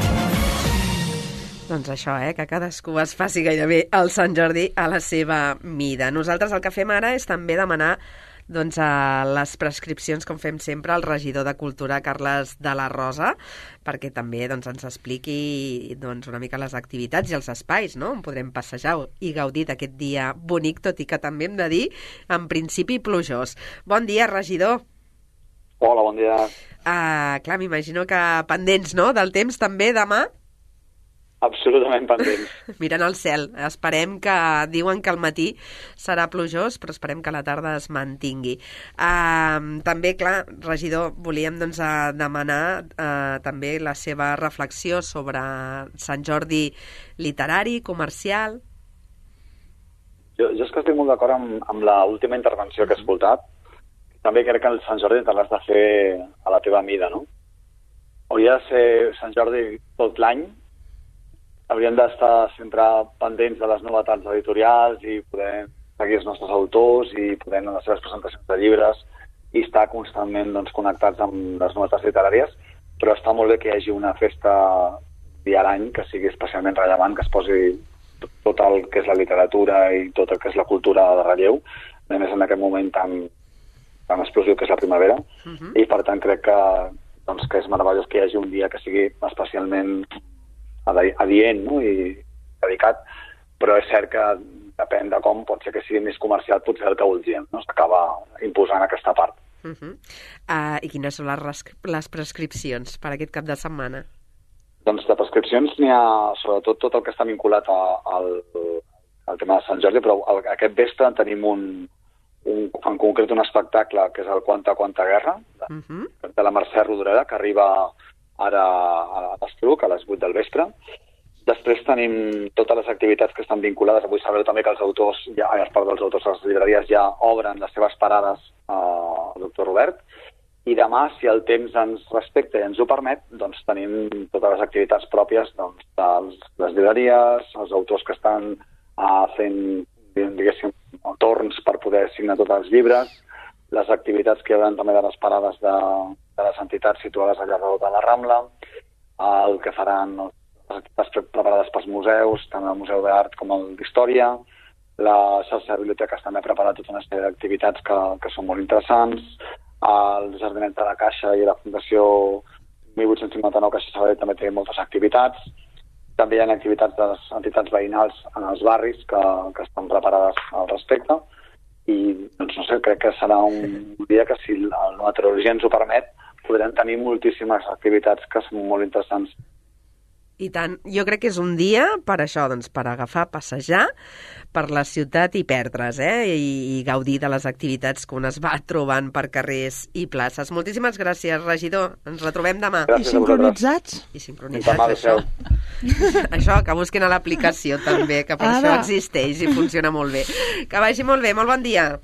Doncs això, eh, que cadascú es faci gairebé el Sant Jordi a la seva mida. Nosaltres el que fem ara és també demanar doncs, a les prescripcions, com fem sempre, al regidor de Cultura, Carles de la Rosa, perquè també doncs, ens expliqui doncs, una mica les activitats i els espais, no?, on podrem passejar i gaudir d'aquest dia bonic, tot i que també hem de dir, en principi, plujós. Bon dia, regidor. Hola, bon dia. Uh, clar, m'imagino que pendents, no?, del temps també demà. Absolutament pendents. Mirant al cel. Esperem que... Diuen que al matí serà plujós, però esperem que a la tarda es mantingui. Uh, també, clar, regidor, volíem doncs, uh, demanar uh, també la seva reflexió sobre Sant Jordi literari, comercial. Jo, jo és que estic molt d'acord amb, amb l'última intervenció que he escoltat. També crec que el Sant Jordi te l'has de fer a la teva mida, no? Hauria de ser Sant Jordi tot l'any. Hauríem d'estar sempre pendents de les novetats editorials i poder seguir els nostres autors i poder anar a les seves presentacions de llibres i estar constantment doncs, connectats amb les novetats literàries, però està molt bé que hi hagi una festa dia a l'any que sigui especialment rellevant, que es posi tot el que és la literatura i tot el que és la cultura de relleu, a més en aquest moment tan, tan explosiu que és la primavera, uh-huh. i per tant crec que, doncs, que és meravellós que hi hagi un dia que sigui especialment adient, no?, i dedicat, però és cert que depèn de com, pot ser que sigui més comercial, potser el que voldríem, no? S'acaba imposant aquesta part. Uh -huh. uh, I quines són les, les prescripcions per aquest cap de setmana? Doncs de prescripcions n'hi ha, sobretot, tot el que està vinculat a, al, al tema de Sant Jordi, però el, aquest vespre tenim un, un, en concret un espectacle que és el Quanta Quanta Guerra, de, uh -huh. de la Mercè Rodoreda, que arriba ara a l'Estruc, a les vuit del vespre. Després tenim totes les activitats que estan vinculades. Vull saber també que els autors, ja, a part dels autors, les llibreries ja obren les seves parades al doctor Robert. I demà, si el temps ens respecta i ens ho permet, doncs tenim totes les activitats pròpies doncs, de les llibreries, els autors que estan uh, fent, diguéssim, torns per poder signar tots els llibres, les activitats que hi haurà també de les parades de, de les entitats situades allà darrere de la Rambla, el que faran les activitats preparades pels museus, tant el Museu d'Art com el d'Història. La xarxa de biblioteques també ha preparat tota una sèrie d'activitats que, que són molt interessants. El Jardinet de la Caixa i la Fundació mil vuit-cents cinquanta-nou Caixa Sabadell també tenen moltes activitats. També hi ha activitats de les entitats veïnals en els barris que, que estan preparades al respecte. I, doncs, no sé, crec que serà un dia que, si la meteorologia ens ho permet, podrem tenir moltíssimes activitats que són molt interessants. I tant, jo crec que és un dia per això, doncs, per agafar, passejar per la ciutat i perdre's, eh? I, i gaudir de les activitats que un es va trobant per carrers i places. Moltíssimes gràcies, regidor. Ens retrobem demà. Gràcies. I sincronitzats. I sincronitzats, això. Això, que busquin a l'aplicació també, que per Ara. Això existeix i funciona molt bé. Que vagi molt bé, molt bon dia.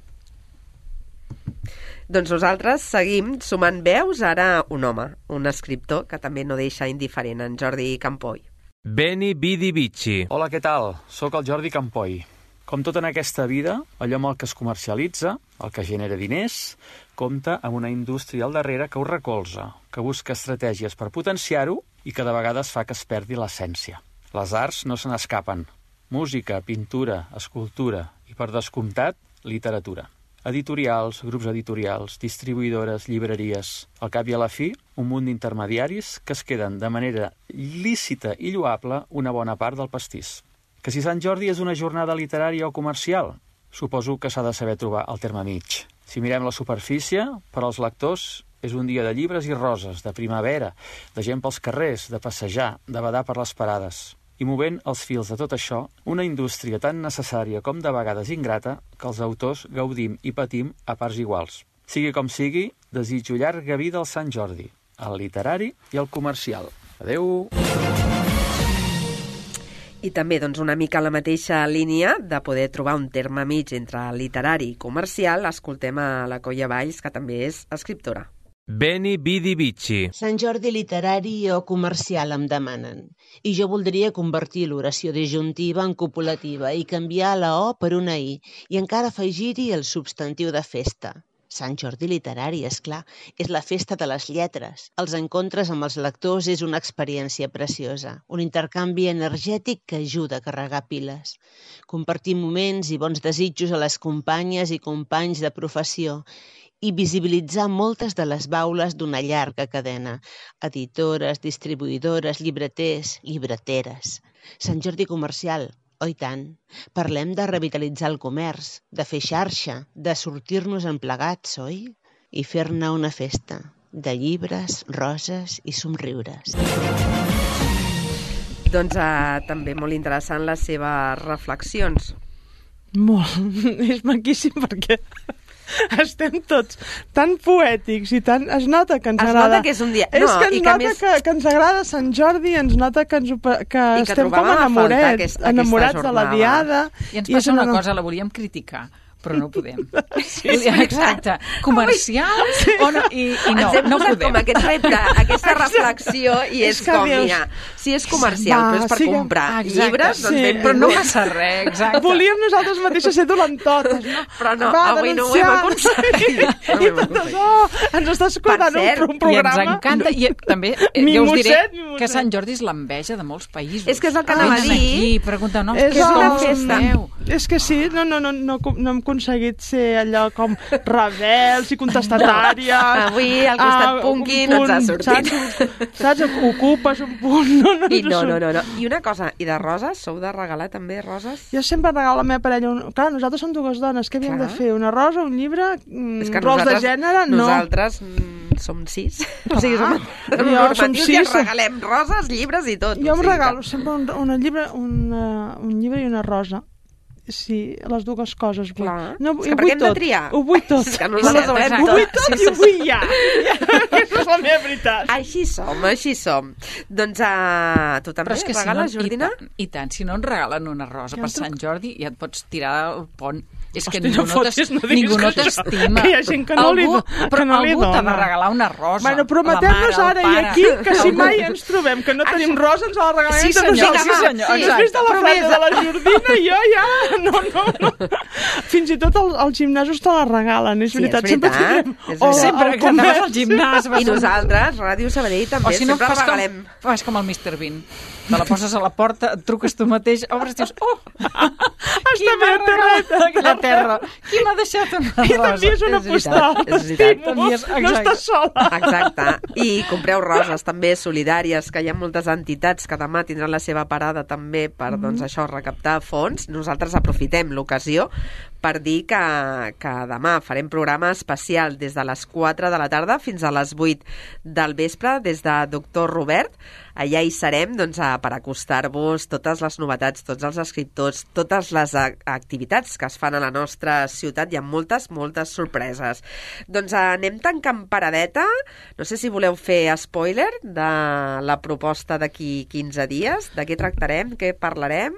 Doncs nosaltres seguim sumant veus, ara un home, un escriptor que també no deixa indiferent, en Jordi Campoy. Beni Bidi Bici. Hola, què tal? Soc el Jordi Campoy. Com tot en aquesta vida, allò amb el que es comercialitza, el que genera diners, compta amb una indústria al darrere que ho recolza, que busca estratègies per potenciar-ho i que de vegades fa que es perdi l'essència. Les arts no se n'escapen. Música, pintura, escultura i, per descomptat, literatura. Editorials, grups editorials, distribuïdores, llibreries. Al cap i a la fi, un munt d'intermediaris que es queden de manera lícita i lloable una bona part del pastís. Que si Sant Jordi és una jornada literària o comercial, suposo que s'ha de saber trobar el terme mig. Si mirem la superfície, per als lectors és un dia de llibres i roses, de primavera, de gent pels carrers, de passejar, de badar per les parades. I movent els fils de tot això, una indústria tan necessària com de vegades ingrata que els autors gaudim i patim a parts iguals. Sigui com sigui, desitjo llarga vida al Sant Jordi, al literari i al comercial. Adeu! I també, doncs, una mica la mateixa línia de poder trobar un terme mig entre literari i comercial, escoltem a la Coia Valls, que també és escriptora. Beni Bidi Bici. Sant Jordi literari o comercial em demanen. I jo voldria convertir l'oració disjuntiva en copulativa i canviar la O per una I i encara afegir-hi el substantiu de festa. Sant Jordi literari, és clar, és la festa de les lletres. Els encontres amb els lectors és una experiència preciosa, un intercanvi energètic que ajuda a carregar piles. Compartir moments i bons desitjos a les companyes i companys de professió i visibilitzar moltes de les baules d'una llarga cadena. Editores, distribuïdores, llibreters, llibreteres. Sant Jordi comercial, oi tant. Parlem de revitalitzar el comerç, de fer xarxa, de sortir-nos en plegats, oi? I fer-ne una festa de llibres, roses i somriures. Doncs uh, també molt interessant les seves reflexions. Molt. És maquíssim perquè estem tots tan poètics i tan... Es nota que ens es agrada... Es nota que és un dia... És no, que ens i nota que, més... que, que ens agrada Sant Jordi, ens nota que, ens ho, que, que I que estem com enamorats, aquest, enamorats de la diada. I ens passa I una, una cosa, la volíem criticar, però no podem. Sí, sí, exacte. Comercials sí. o no? I, i no, ens hem no posat podem. com aquest repte, aquesta reflexió, i és, és com, dius, mira, si és comercial, va, però és per sí, comprar exacte, llibres, doncs sí. ben Però no passa res, exacte. Volíem nosaltres mateixes ser dolentotes, no? Però no, va, avui no ho hem aconseguit. No I tot això, ens està escoltant un, un programa. I ens encanta, i també, ja us diré que Sant Jordi és l'enveja de molts països. És que és el que anava a dir. Aquí, pregunta, no, és és una festa. És que sí, no, no, no, no, no em aconseguit ser allò com rebels i contestatàries. No, avui al costat punky no ens ha sortit. Saps? saps? Ocupes un punt. No, no, I no, no, no, no. I una cosa, i de roses? Sou de regalar també roses? Jo sempre regalo a la meva parella. Un... Clar, nosaltres som dues dones. Què havíem Clar. de fer? Una rosa, un llibre, És que rols de gènere? No. Nosaltres mm, som sis. Clar. O sigui, som Jo normatius som i sis. ens regalem roses, llibres i tot. Jo o em sigui regalo que- sempre un, una llibre, una, un llibre i una rosa. Sí, les dues coses. Vull. Clar. No, És que ho per vull què hem de tot. triar? Ho vull tot. És que nosaltres ho volem Ho tot. vull tot Sí, i sí, ho vull ja. Aquesta és la meva veritat. Així som, així som. Doncs uh, tu també Però és que regales, si no, Jordina? I tant, I tant, si no et regalen una rosa Ja per em truc- Sant Jordi, ja et pots tirar al pont. És que Hosti, ningú no no fotis, t'es- no diguis ningú no que això- t'estima. que hi ha gent que no li Algú- do- Però que no li algú t'ha de dona. regalar una rosa. Bueno, prometem-nos la mare, ara el i pare. aquí que si Algú. mai ens trobem que no tenim rosa, ens la regalem Sí, entre senyor, nosaltres. sí, senyor, Sí, exacte. Després de la frase Promesa. de la Jordina, jo ja... No, no, no. Fins i tot els, els gimnasos te la regalen, és Sí, veritat. és Sempre veritat, tindrem... és o veritat. Sempre el que anaves comerç. al gimnàs. vas I nosaltres, Ràdio Sabadell, també, O si no, sempre fas com, regalem. fas com el mister Bean. Te la poses a la porta, et truques tu mateix, obres i dius, oh, qui Està m'ha bé, regalat terreta. aquella terra? Qui m'ha deixat una rosa? I t'envies una És veritat, postal. és veritat. T'envies- No exacte. estàs sola. Exacte. I compreu roses també solidàries, que hi ha moltes entitats que demà tindran la seva parada també per, doncs, això, recaptar fons. Nosaltres aprofitem l'ocasió per dir que, que demà farem programa especial des de les quatre de la tarda fins a les vuit del vespre, des de Doctor Robert. Allà hi serem doncs, a, per acostar-vos totes les novetats, tots els escriptors, totes les a, activitats que es fan a la nostra ciutat. Hi ha moltes, moltes sorpreses. Doncs anem tancant paradeta. No sé si voleu fer spoiler de la proposta d'aquí quinze dies. De què tractarem? Què parlarem?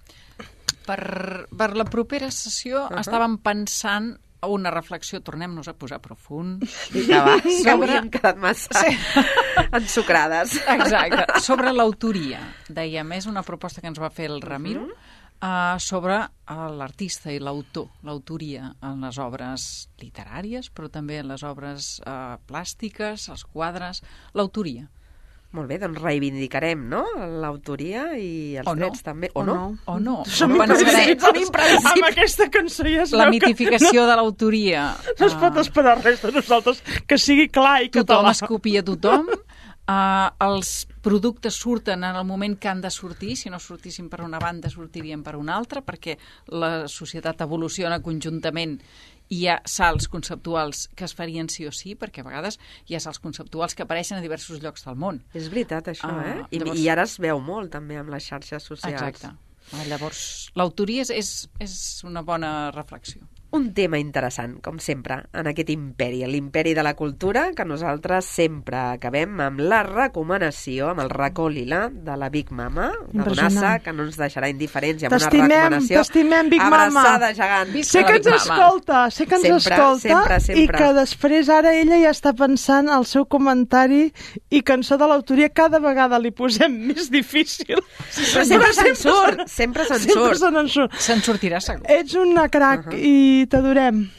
Per, per la propera sessió uh -huh. estàvem pensant una reflexió, tornem-nos a posar profund. Vinga, va, que Sobre- avui hem quedat massa Sí. ensucrades. Exacte, sobre l'autoria. Dèiem, és una proposta que ens va fer el Ramiro uh, sobre uh, l'artista i l'autor, l'autoria en les obres literàries, però també en les obres uh, plàstiques, els quadres, l'autoria. Molt bé, doncs reivindicarem, no?, l'autoria i els O no. drets també. O, O no? no. O no. Som Ho pensarem. imprevisibles. Som imprevisibles. Amb aquesta cançó ja es La veu que mitificació de l'autoria. No, no es pot esperar res de nosaltres que sigui clar i Tothom català. es copia tothom. Uh, els productes surten en el moment que han de sortir. Si no sortissin per una banda, sortirien per una altra, perquè la societat evoluciona conjuntament i hi ha salts conceptuals que es farien sí o sí, perquè a vegades hi ha salts conceptuals que apareixen a diversos llocs del món. És veritat, això, Ah, eh? I, llavors- I ara es veu molt, també, amb les xarxes socials. Exacte. Ah, llavors, l'autoria és, és, és una bona reflexió. Un tema interessant, com sempre, en aquest imperi, l'imperi de la cultura, que nosaltres sempre acabem amb la recomanació, amb el racó lila de la Big Mama, una Impressionant. donassa que no ens deixarà indiferents i amb una T'estimem, recomanació. t'estimem, Big Mama. Abraçada gegant. Sé que ens escolta, sé que ens Sempre, escolta sempre, sempre. i que després ara ella ja està pensant el seu comentari i cançó de l'autoria cada vegada li posem més difícil. Però sempre se'n surt, sempre se'n Sempre surt. se n'en surt. Se'n sortirà segur. Ets una crac uh -huh. i t'adorem.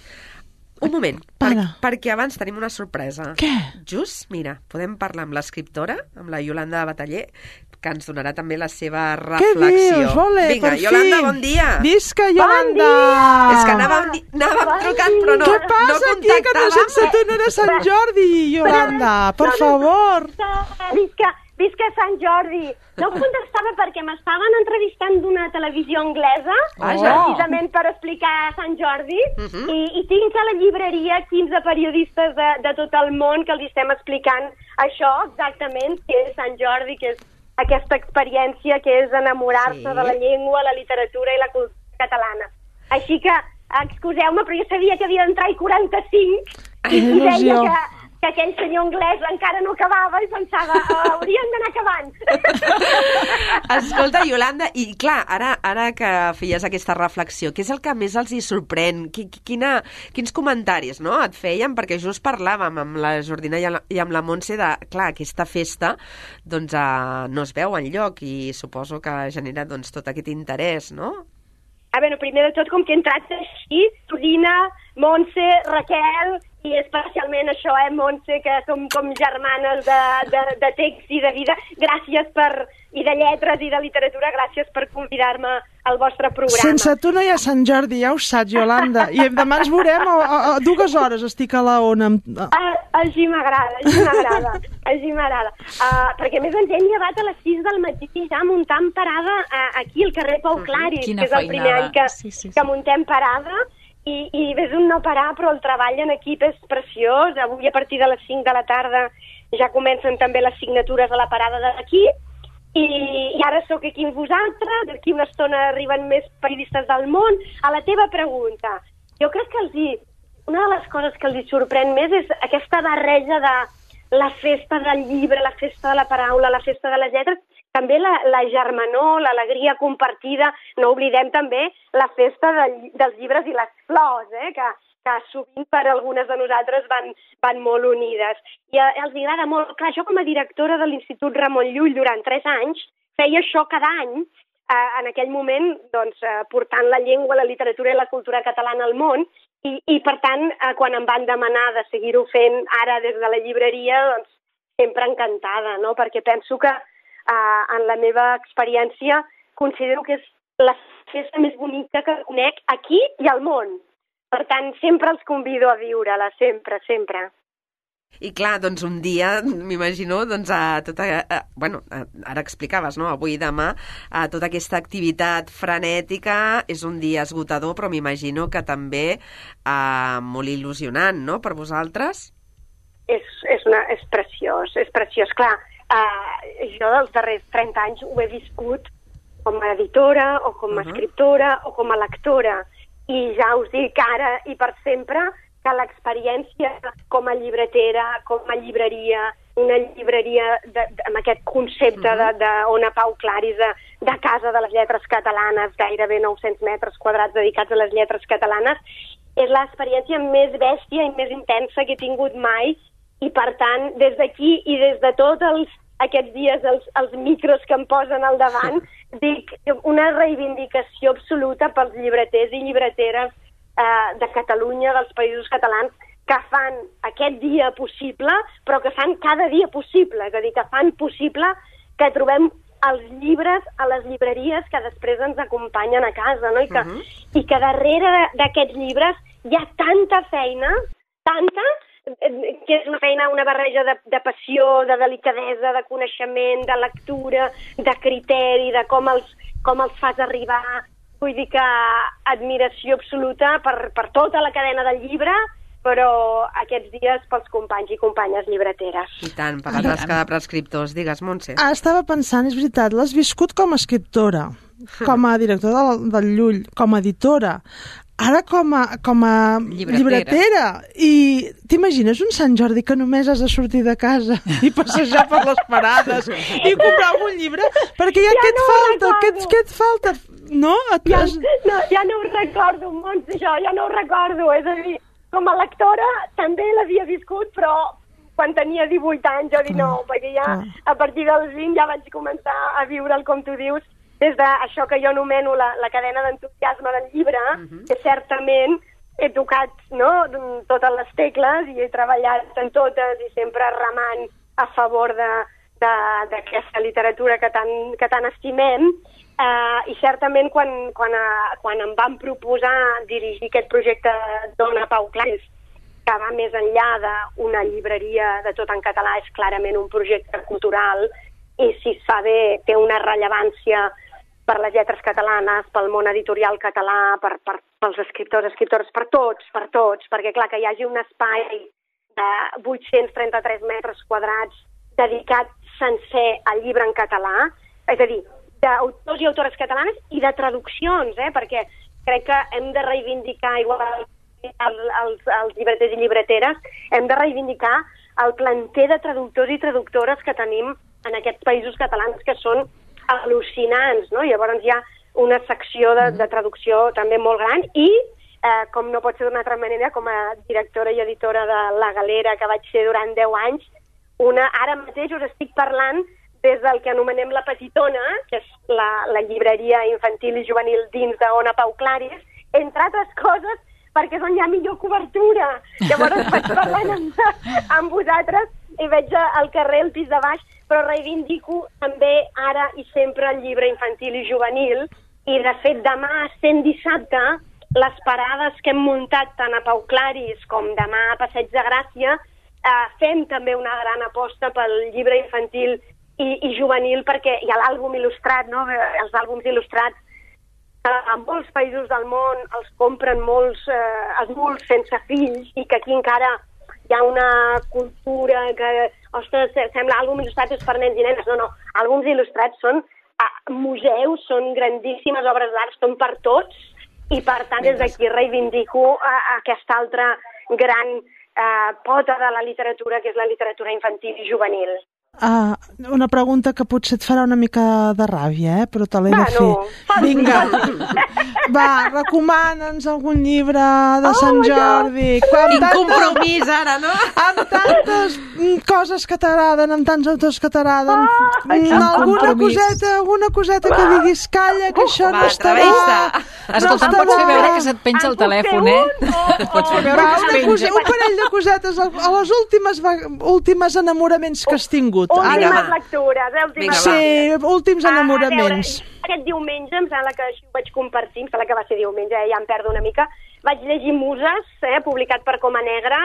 Un moment, per, Para. perquè abans tenim una sorpresa. Què? Just, mira, podem parlar amb l'escriptora, amb la Iolanda Bataller, que ens donarà també la seva reflexió. Què dius? Ole, Vinga, per Iolanda, fi. bon dia. Visca, Iolanda! És que anàvem, anàvem trucant, però no, Què passa no aquí, que no sense tu no era Sant Jordi, Iolanda? Per favor! Visca, visca Sant Jordi. No contestava perquè m'estaven entrevistant d'una televisió anglesa, Vaja. precisament per explicar Sant Jordi, Mhm. i, i tinc a la llibreria quinze periodistes de, de tot el món que els estem explicant això exactament, que és Sant Jordi, que és aquesta experiència que és enamorar-se Sí. de la llengua, la literatura i la cultura catalana. Així que, excuseu-me, però jo sabia que havia d'entrar i quaranta-cinc, i, Quina i deia il·lusió. que, que aquell senyor anglès encara no acabava i pensava, oh, haurien d'anar acabant. Escolta, Iolanda, i clar, ara, ara que feies aquesta reflexió, què és el que més els hi sorprèn? Qui, quina, quins comentaris, no?, et feien? Perquè just parlàvem amb la Jordina i, la, i amb la Montse de, clar, aquesta festa doncs uh, no es veu enlloc i suposo que genera doncs, tot aquest interès, no? A veure, primer de tot, com que he entrat així, Jordina, Montse, Raquel, i especialment això, eh, Montse, que som com germanes de, de, de text i de vida, gràcies per, i de lletres i de literatura, gràcies per convidar-me el vostre programa. Sense tu no hi ha Sant Jordi, ja ho saps, Yolanda. I demà ens veurem a, a, a dues hores, estic a la ona. Ah, així m'agrada, així m'agrada, així m'agrada. Uh, perquè més ens hem llevat a les sis del matí ja muntant parada uh, aquí al carrer Pau Claris, Quina que és el primer any que, sí, sí, sí. que muntem parada, i, i ves un no parar, però el treball en equip és preciós. Avui a partir de les cinc de la tarda ja comencen també les signatures a la parada de l'equip, i, i ara sóc aquí amb vosaltres, d'aquí una estona arriben més periodistes del món. A la teva pregunta, jo crec que els hi, una de les coses que els hi sorprèn més és aquesta barreja de la festa del llibre, la festa de la paraula, la festa de les lletres, també la, la germanor, l'alegria compartida. No oblidem també la festa de, dels llibres i les flors, eh? que, que sovint per algunes de nosaltres van, van molt unides. I a, els agrada molt. Clar, jo com a directora de l'Institut Ramon Llull durant tres anys feia això cada any, eh, en aquell moment doncs, eh, portant la llengua, la literatura i la cultura catalana al món, i, i per tant, eh, quan em van demanar de seguir-ho fent ara des de la llibreria, doncs sempre encantada, no? Perquè penso que eh, en la meva experiència considero que és la festa més bonica que conec aquí i al món. Per tant, sempre els convido a viure-la, sempre, sempre. I clar, doncs un dia, m'imagino, doncs a tota, a, bueno, a, ara explicaves, no?, avui i demà, a tota aquesta activitat frenètica és un dia esgotador, però m'imagino que també a, molt il·lusionant, no?, per vosaltres? És, és, una, és preciós, és preciós. Clar, eh, jo dels darrers trenta anys ho he viscut com a editora, o com a uh-huh. escriptora, o com a lectora. I ja us dic ara i per sempre que l'experiència com a llibretera, com a llibreria, una llibreria de, de, amb aquest concepte uh-huh. de, de Ona Pau Claris, de, de Casa de les Lletres Catalanes, gairebé nou-cents metres quadrats dedicats a les lletres catalanes, és l'experiència més bèstia i més intensa que he tingut mai, i per tant, des d'aquí i des de tots els, aquests dies els, els micros que em posen al davant, dic una reivindicació absoluta pels llibreters i llibreteres eh, de Catalunya, dels països catalans, que fan aquest dia possible, però que fan cada dia possible, és a dir, que fan possible que trobem els llibres a les llibreries que després ens acompanyen a casa, no? I que, uh-huh. i que darrere d'aquests llibres hi ha tanta feina, tanta, que és una feina, una barreja de, de passió, de delicadesa, de coneixement, de lectura, de criteri, de com els, com els fas arribar. Vull dir que admiració absoluta per, per tota la cadena del llibre, però aquests dies pels companys i companyes llibreteres. I tant, per la tasca de prescriptors. Digues, Montse. Ah, estava pensant, és veritat, l'has viscut com a escriptora, com a directora del, del Llull, com a editora, ara com a, com a llibretera. llibretera. I t'imagines un Sant Jordi que només has de sortir de casa i passejar per les parades i comprar un llibre? Perquè ja, ja què et no falta? Què et, què et falta? No? Et... Ja, no? Ja no ho recordo, Montse, això, ja no ho recordo. És a dir, com a lectora també l'havia viscut, però quan tenia divuit anys, o dinou, mm. perquè ja a partir dels vint ja vaig començar a viure'l, com tu dius, des d'això que jo anomeno la, la cadena d'entusiasme del llibre, uh-huh. que certament he tocat, no?, totes les tecles i he treballat en totes i sempre remant a favor d'aquesta literatura que tant, que tant estimem. Uh, I certament quan, quan, uh, quan em van proposar dirigir aquest projecte d'Ona Pau Claris, que va més enllà d'una llibreria de tot en català, és clarament un projecte cultural i, si es fa bé, té una rellevància per les lletres catalanes, pel món editorial català, per, per, pels escriptors, escriptores, per tots, per tots, perquè clar, que hi hagi un espai de vuit-cents trenta-tres metres quadrats dedicat sencer al llibre en català, és a dir, d'autors i autores catalanes i de traduccions, eh? Perquè crec que hem de reivindicar, igual els, els, els llibreters i llibreteres, hem de reivindicar el planter de traductors i traductores que tenim en aquests països catalans, que són al·lucinants, no? Llavors hi ha una secció de, de traducció també molt gran i, eh, com no pot ser d'una altra manera, com a directora i editora de La Galera, que vaig ser durant deu anys, una, ara mateix us estic parlant des del que anomenem La Petitona, que és la, la llibreria infantil i juvenil dins d'Ona Pau Claris, entre altres coses perquè és on hi ha millor cobertura. Llavors vaig parlant amb, amb vosaltres i veig al carrer, el pis de baix, però reivindico també ara i sempre el llibre infantil i juvenil I, de fet, demà, sent dissabte, les parades que hem muntat tant a Pau Claris com demà a Passeig de Gràcia, eh, fem també una gran aposta pel llibre infantil i, i juvenil, perquè hi ha l'àlbum il·lustrat, no? Els àlbums il·lustrats a molts països del món els compren molts eh, adults sense fills, i que aquí encara hi ha una cultura que, ostres, sembla àlbum il·lustrat és per nens i nenes. No, no, àlbums il·lustrats són a museus, són grandíssimes obres d'art, són per tots, i per tant des d'aquí reivindico a, a aquesta altra gran eh, pota de la literatura, que és la literatura infantil i juvenil. Uh, una pregunta que potser et farà una mica de ràbia, eh? Però te l'he de fer. No. Vinga, va, recomana'ns algun llibre de Sant Jordi. Quin compromís ara, no? Amb tantes coses que t'agraden, amb tants autors que t'agraden. Alguna coseta, alguna coseta que diguis, calla, que això no estarà. Escolta, em pots fer veure que se't penja el telèfon, eh? Pots fer veure que es penja. Un parell de cosetes, a les últimes, últimes enamoraments que has tingut. Últimes Ara. lectures, eh? Últimes Sí, lectures. últims enamoraments. Ah, veure, aquest diumenge, em sembla que així ho vaig compartir, em sembla que va ser diumenge, eh? Ja em perdo una mica, vaig llegir Muses, eh? Publicat per Coma Negra,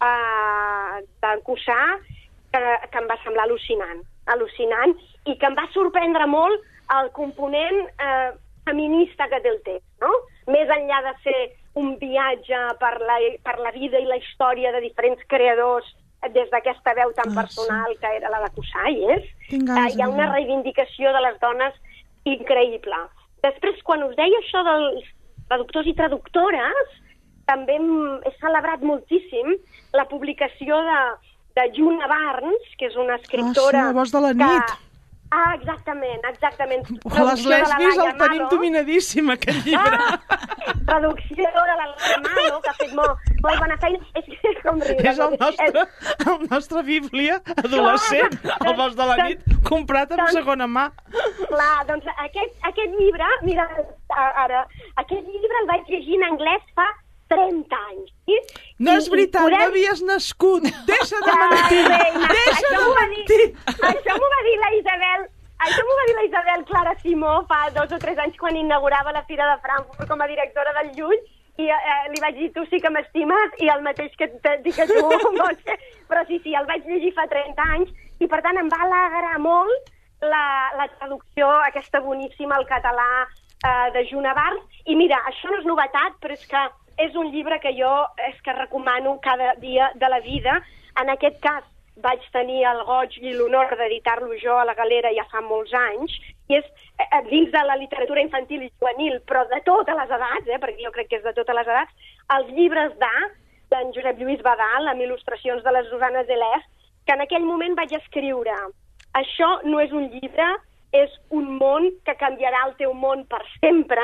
eh, d'en Cussà, que, que em va semblar al·lucinant, al·lucinant, i que em va sorprendre molt el component eh, feminista que té el text, no? Més enllà de ser un viatge per la, per la vida i la història de diferents creadors des d'aquesta veu tan personal que era la de Cussà, i és, eh, hi ha una reivindicació de les dones increïble. Després, quan us deia això dels traductors i traductores, també he celebrat moltíssim la publicació de, de Juna Barnes, que és una escriptora... Ah, sí, La voz de la nit. Que... Ah, exactament, exactament. A les lesbis el tenim dominadíssim, aquest llibre. Ah, traducció de la Laia Malo, que ha fet molt, molt bona feina. És que és com riure. És el nostre, el nostre bíblia adolescent, el Voz de la nit, comprat en segona mà. Clar, doncs aquest, aquest llibre, mira, ara, aquest llibre el vaig llegir en anglès fa trenta anys. Sí? No és veritat, podem... no havies nascut. Deixa de mentir. Deixa de mentir. Això m'ho va dir la Isabel, això m'ho va dir la Isabel Clara Simó fa dos o tres anys quan inaugurava la Fira de Frankfurt com a directora del Llull, i eh, li vaig dir, tu sí que m'estimes, i el mateix que et dic que tu, Montse. Però sí, sí, el vaig llegir fa trenta anys, i per tant em va alegrar molt la, la traducció aquesta boníssima al català eh, de Juna Barnes. I mira, això no és novetat, però és que és un llibre que jo és que recomano cada dia de la vida. En aquest cas vaig tenir el goig i l'honor d'editar-lo jo a la Galera ja fa molts anys, i és eh, dins de la literatura infantil i juvenil, però de totes les edats, eh, perquè jo crec que és de totes les edats, els llibres d'A, d'en Josep Lluís Badal, amb il·lustracions de la Susana Zelès, que en aquell moment vaig escriure. Això no és un llibre, és un món que canviarà el teu món per sempre.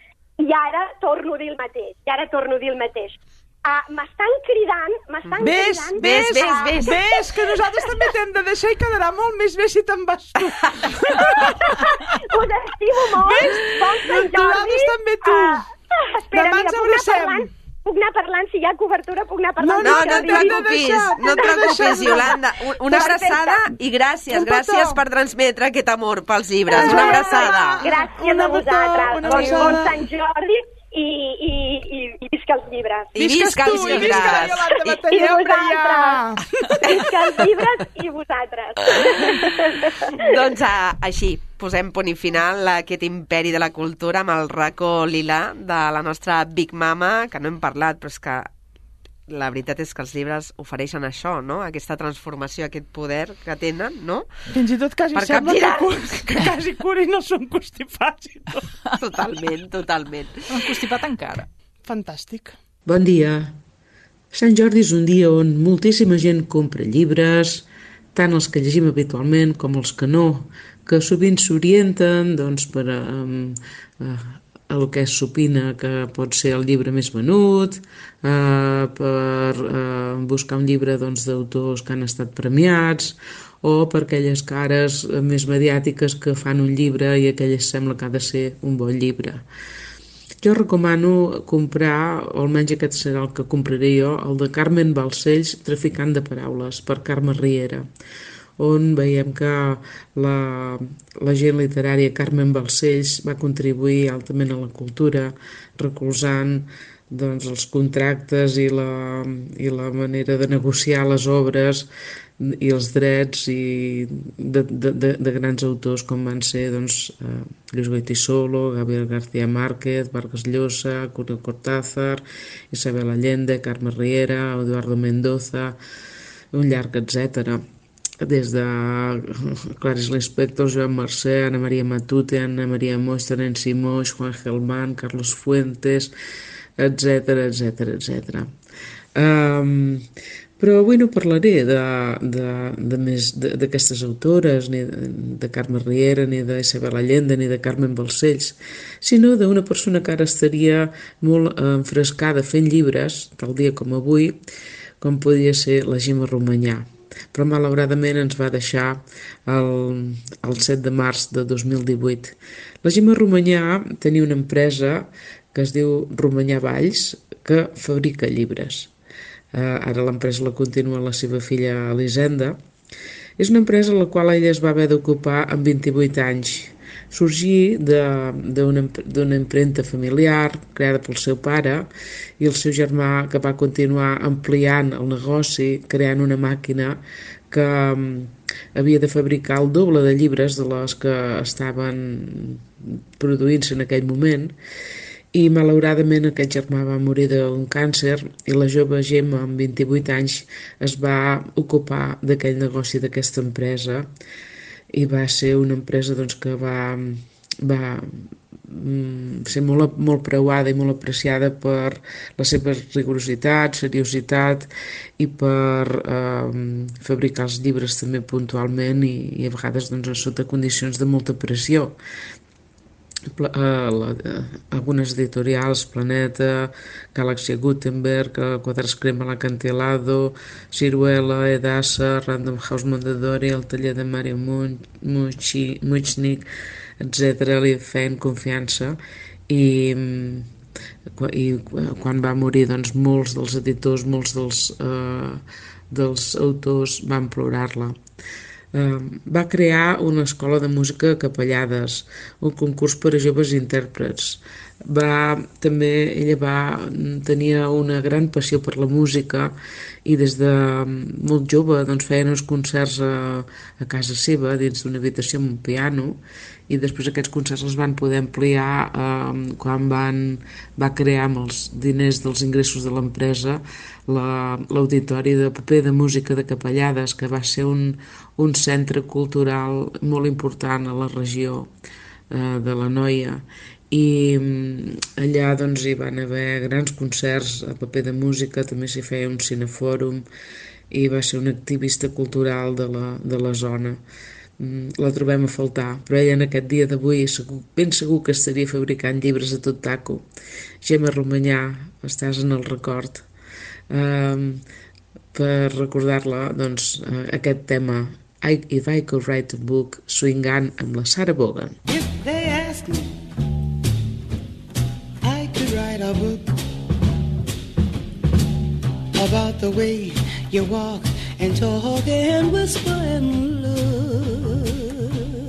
I ara torno a dir el mateix, i ara torno a dir el mateix. Uh, m'estan cridant, m'estan ves, cridant... Ves, ves, ves, ves, ves, que nosaltres també t'hem de deixar i quedarà molt més bé si te'n vas tu. Us estimo molt. Ves? Bon Sant Jordi. Nosaltres també tu. Uh, espera, Demà ens abracem. Puc anar parlant, si hi ha cobertura, puc anar parlant. No, no, no et preocupis, no et preocupis, Iolanda. Una abraçada i gràcies, gràcies per transmetre aquest amor pels llibres. Una abraçada. Gràcies a vosaltres. Bon, bon Sant Jordi i, i, i, i visca els llibres. I visca els llibres. I vosaltres. Visca els llibres i vosaltres. Doncs així, posem punt i final a aquest imperi de la cultura amb el racó lila de la nostra Big Mama, que no hem parlat, però és que la veritat és que els llibres ofereixen això, no? Aquesta transformació, aquest poder que tenen, no? Fins i tot quasi per sembla que, que quasi curi no són constipats i tot. Totalment, totalment. Un constipat encara. Fantàstic. Bon dia. Sant Jordi és un dia on moltíssima gent compra llibres, tant els que llegim habitualment com els que no, que sovint s'orienten doncs, per a, a, a el que s'opina que pot ser el llibre més venut, eh, per eh, buscar un llibre doncs, d'autors que han estat premiats, o per aquelles cares més mediàtiques que fan un llibre i aquelles sembla que ha de ser un bon llibre. Jo recomano comprar, o almenys aquest serà el que compraré jo, el de Carmen Balcells, Traficant de paraules, per Carme Riera. on veiem que la, la gent literària Carmen Balcells va contribuir altament a la cultura, recolzant doncs, els contractes i la, i la manera de negociar les obres i els drets i de, de, de, de grans autors com van ser doncs, eh, Lluís Goytisolo, Gabriel García Márquez, Vargas Llosa, Julio Cortázar, Isabel Allende, Carme Riera, Eduardo Mendoza, un llarg etcètera. Des de Clarice Lispector, Joan Mercè, Ana Maria Matute, Ana Maria Moix, Terenci Moix, Juan Gelman, Carlos Fuentes, etcètera, etcètera, etcètera. Um, però avui no parlaré de, de, de més d'aquestes autores, ni de, de Carme Riera, ni d'Isabel Allende, ni de Carmen Balcells, sinó d'una persona que ara estaria molt enfrescada fent llibres, tal dia com avui, com podia ser la Gemma Romanyà. Però malauradament ens va deixar el, el set de març de dos mil divuit. La Gemma Romanyà tenia una empresa que es diu Romanyà Valls, que fabrica llibres. Uh, ara l'empresa la continua la seva filla Elisenda. És una empresa a la qual ella es va haver d'ocupar amb vint-i-vuit anys. Sorgí d'una impremta familiar creada pel seu pare i el seu germà, que va continuar ampliant el negoci, creant una màquina que um, havia de fabricar el doble de llibres de les que estaven produint-se en aquell moment. I malauradament aquest germà va morir d'un càncer i la jove Gemma, amb vint-i-vuit anys, es va ocupar d'aquell negoci d'aquesta empresa i va ser una empresa doncs, que va, va ser molt, molt preuada i molt apreciada per la seva rigorositat, seriositat i per eh, fabricar els llibres també puntualment i, i a vegades doncs, sota condicions de molta pressió. Uh, la, uh, algunes editorials, Planeta, Galaxia Gutenberg, uh, Quadres Crema, l'Acantilado, Ciruela, Edassa, Random House Mondadori, el taller de Mario Muchnik, etcètera, li feien confiança i, i quan va morir doncs, molts dels editors, molts dels, uh, dels autors van plorar-la. Uh, va crear una escola de música a Capellades, un concurs per a joves intèrprets. Va, també ella va, tenia una gran passió per la música i des de molt jove doncs, feien uns concerts a, a casa seva dins d'una habitació amb un piano i després aquests concerts els van poder ampliar eh, quan van, va crear amb els diners dels ingressos de l'empresa l'auditori la, de paper de música de Capellades, que va ser un, un centre cultural molt important a la regió eh, de l'Anoia. I allà doncs, hi van haver grans concerts a paper de música, també s'hi feia un cinefòrum i va ser una activista cultural de la, de la zona. La trobem a faltar, però ella en aquest dia d'avui segur, ben segur que estaria fabricant llibres a tot taco. Gemma Romanyà, estàs en el record. Um, per recordar-la, doncs, uh, aquest tema I, If I Could Write a Book, swingant amb la Sarah Vaughan. If they ask me I could write a book about the way you walk and talk and whisper and look.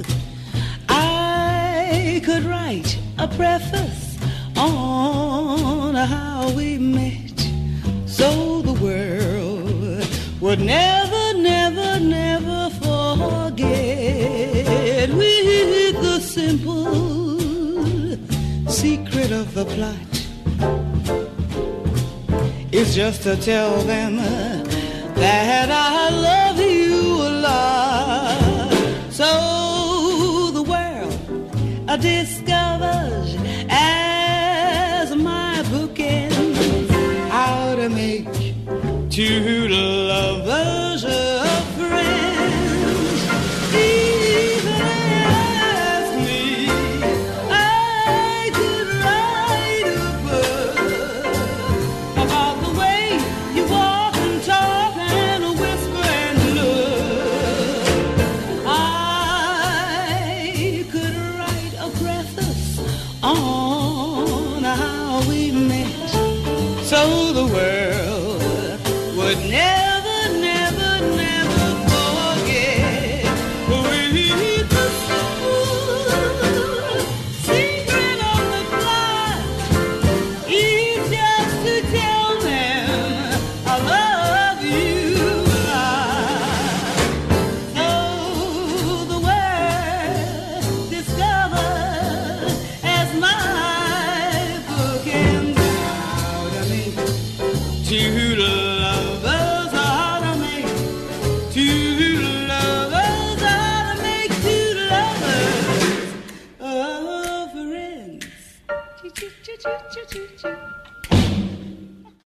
I could write a preface on how we met, so the world would never, never, never forget. With the simple secret of the plot is just to tell them that I love you a lot. So the world discovers as my book ends how to make two lovers of friends. Even ask me I could write a book about the way you walk and talk and whisper and look. I could write a preface on how we met, so the world would never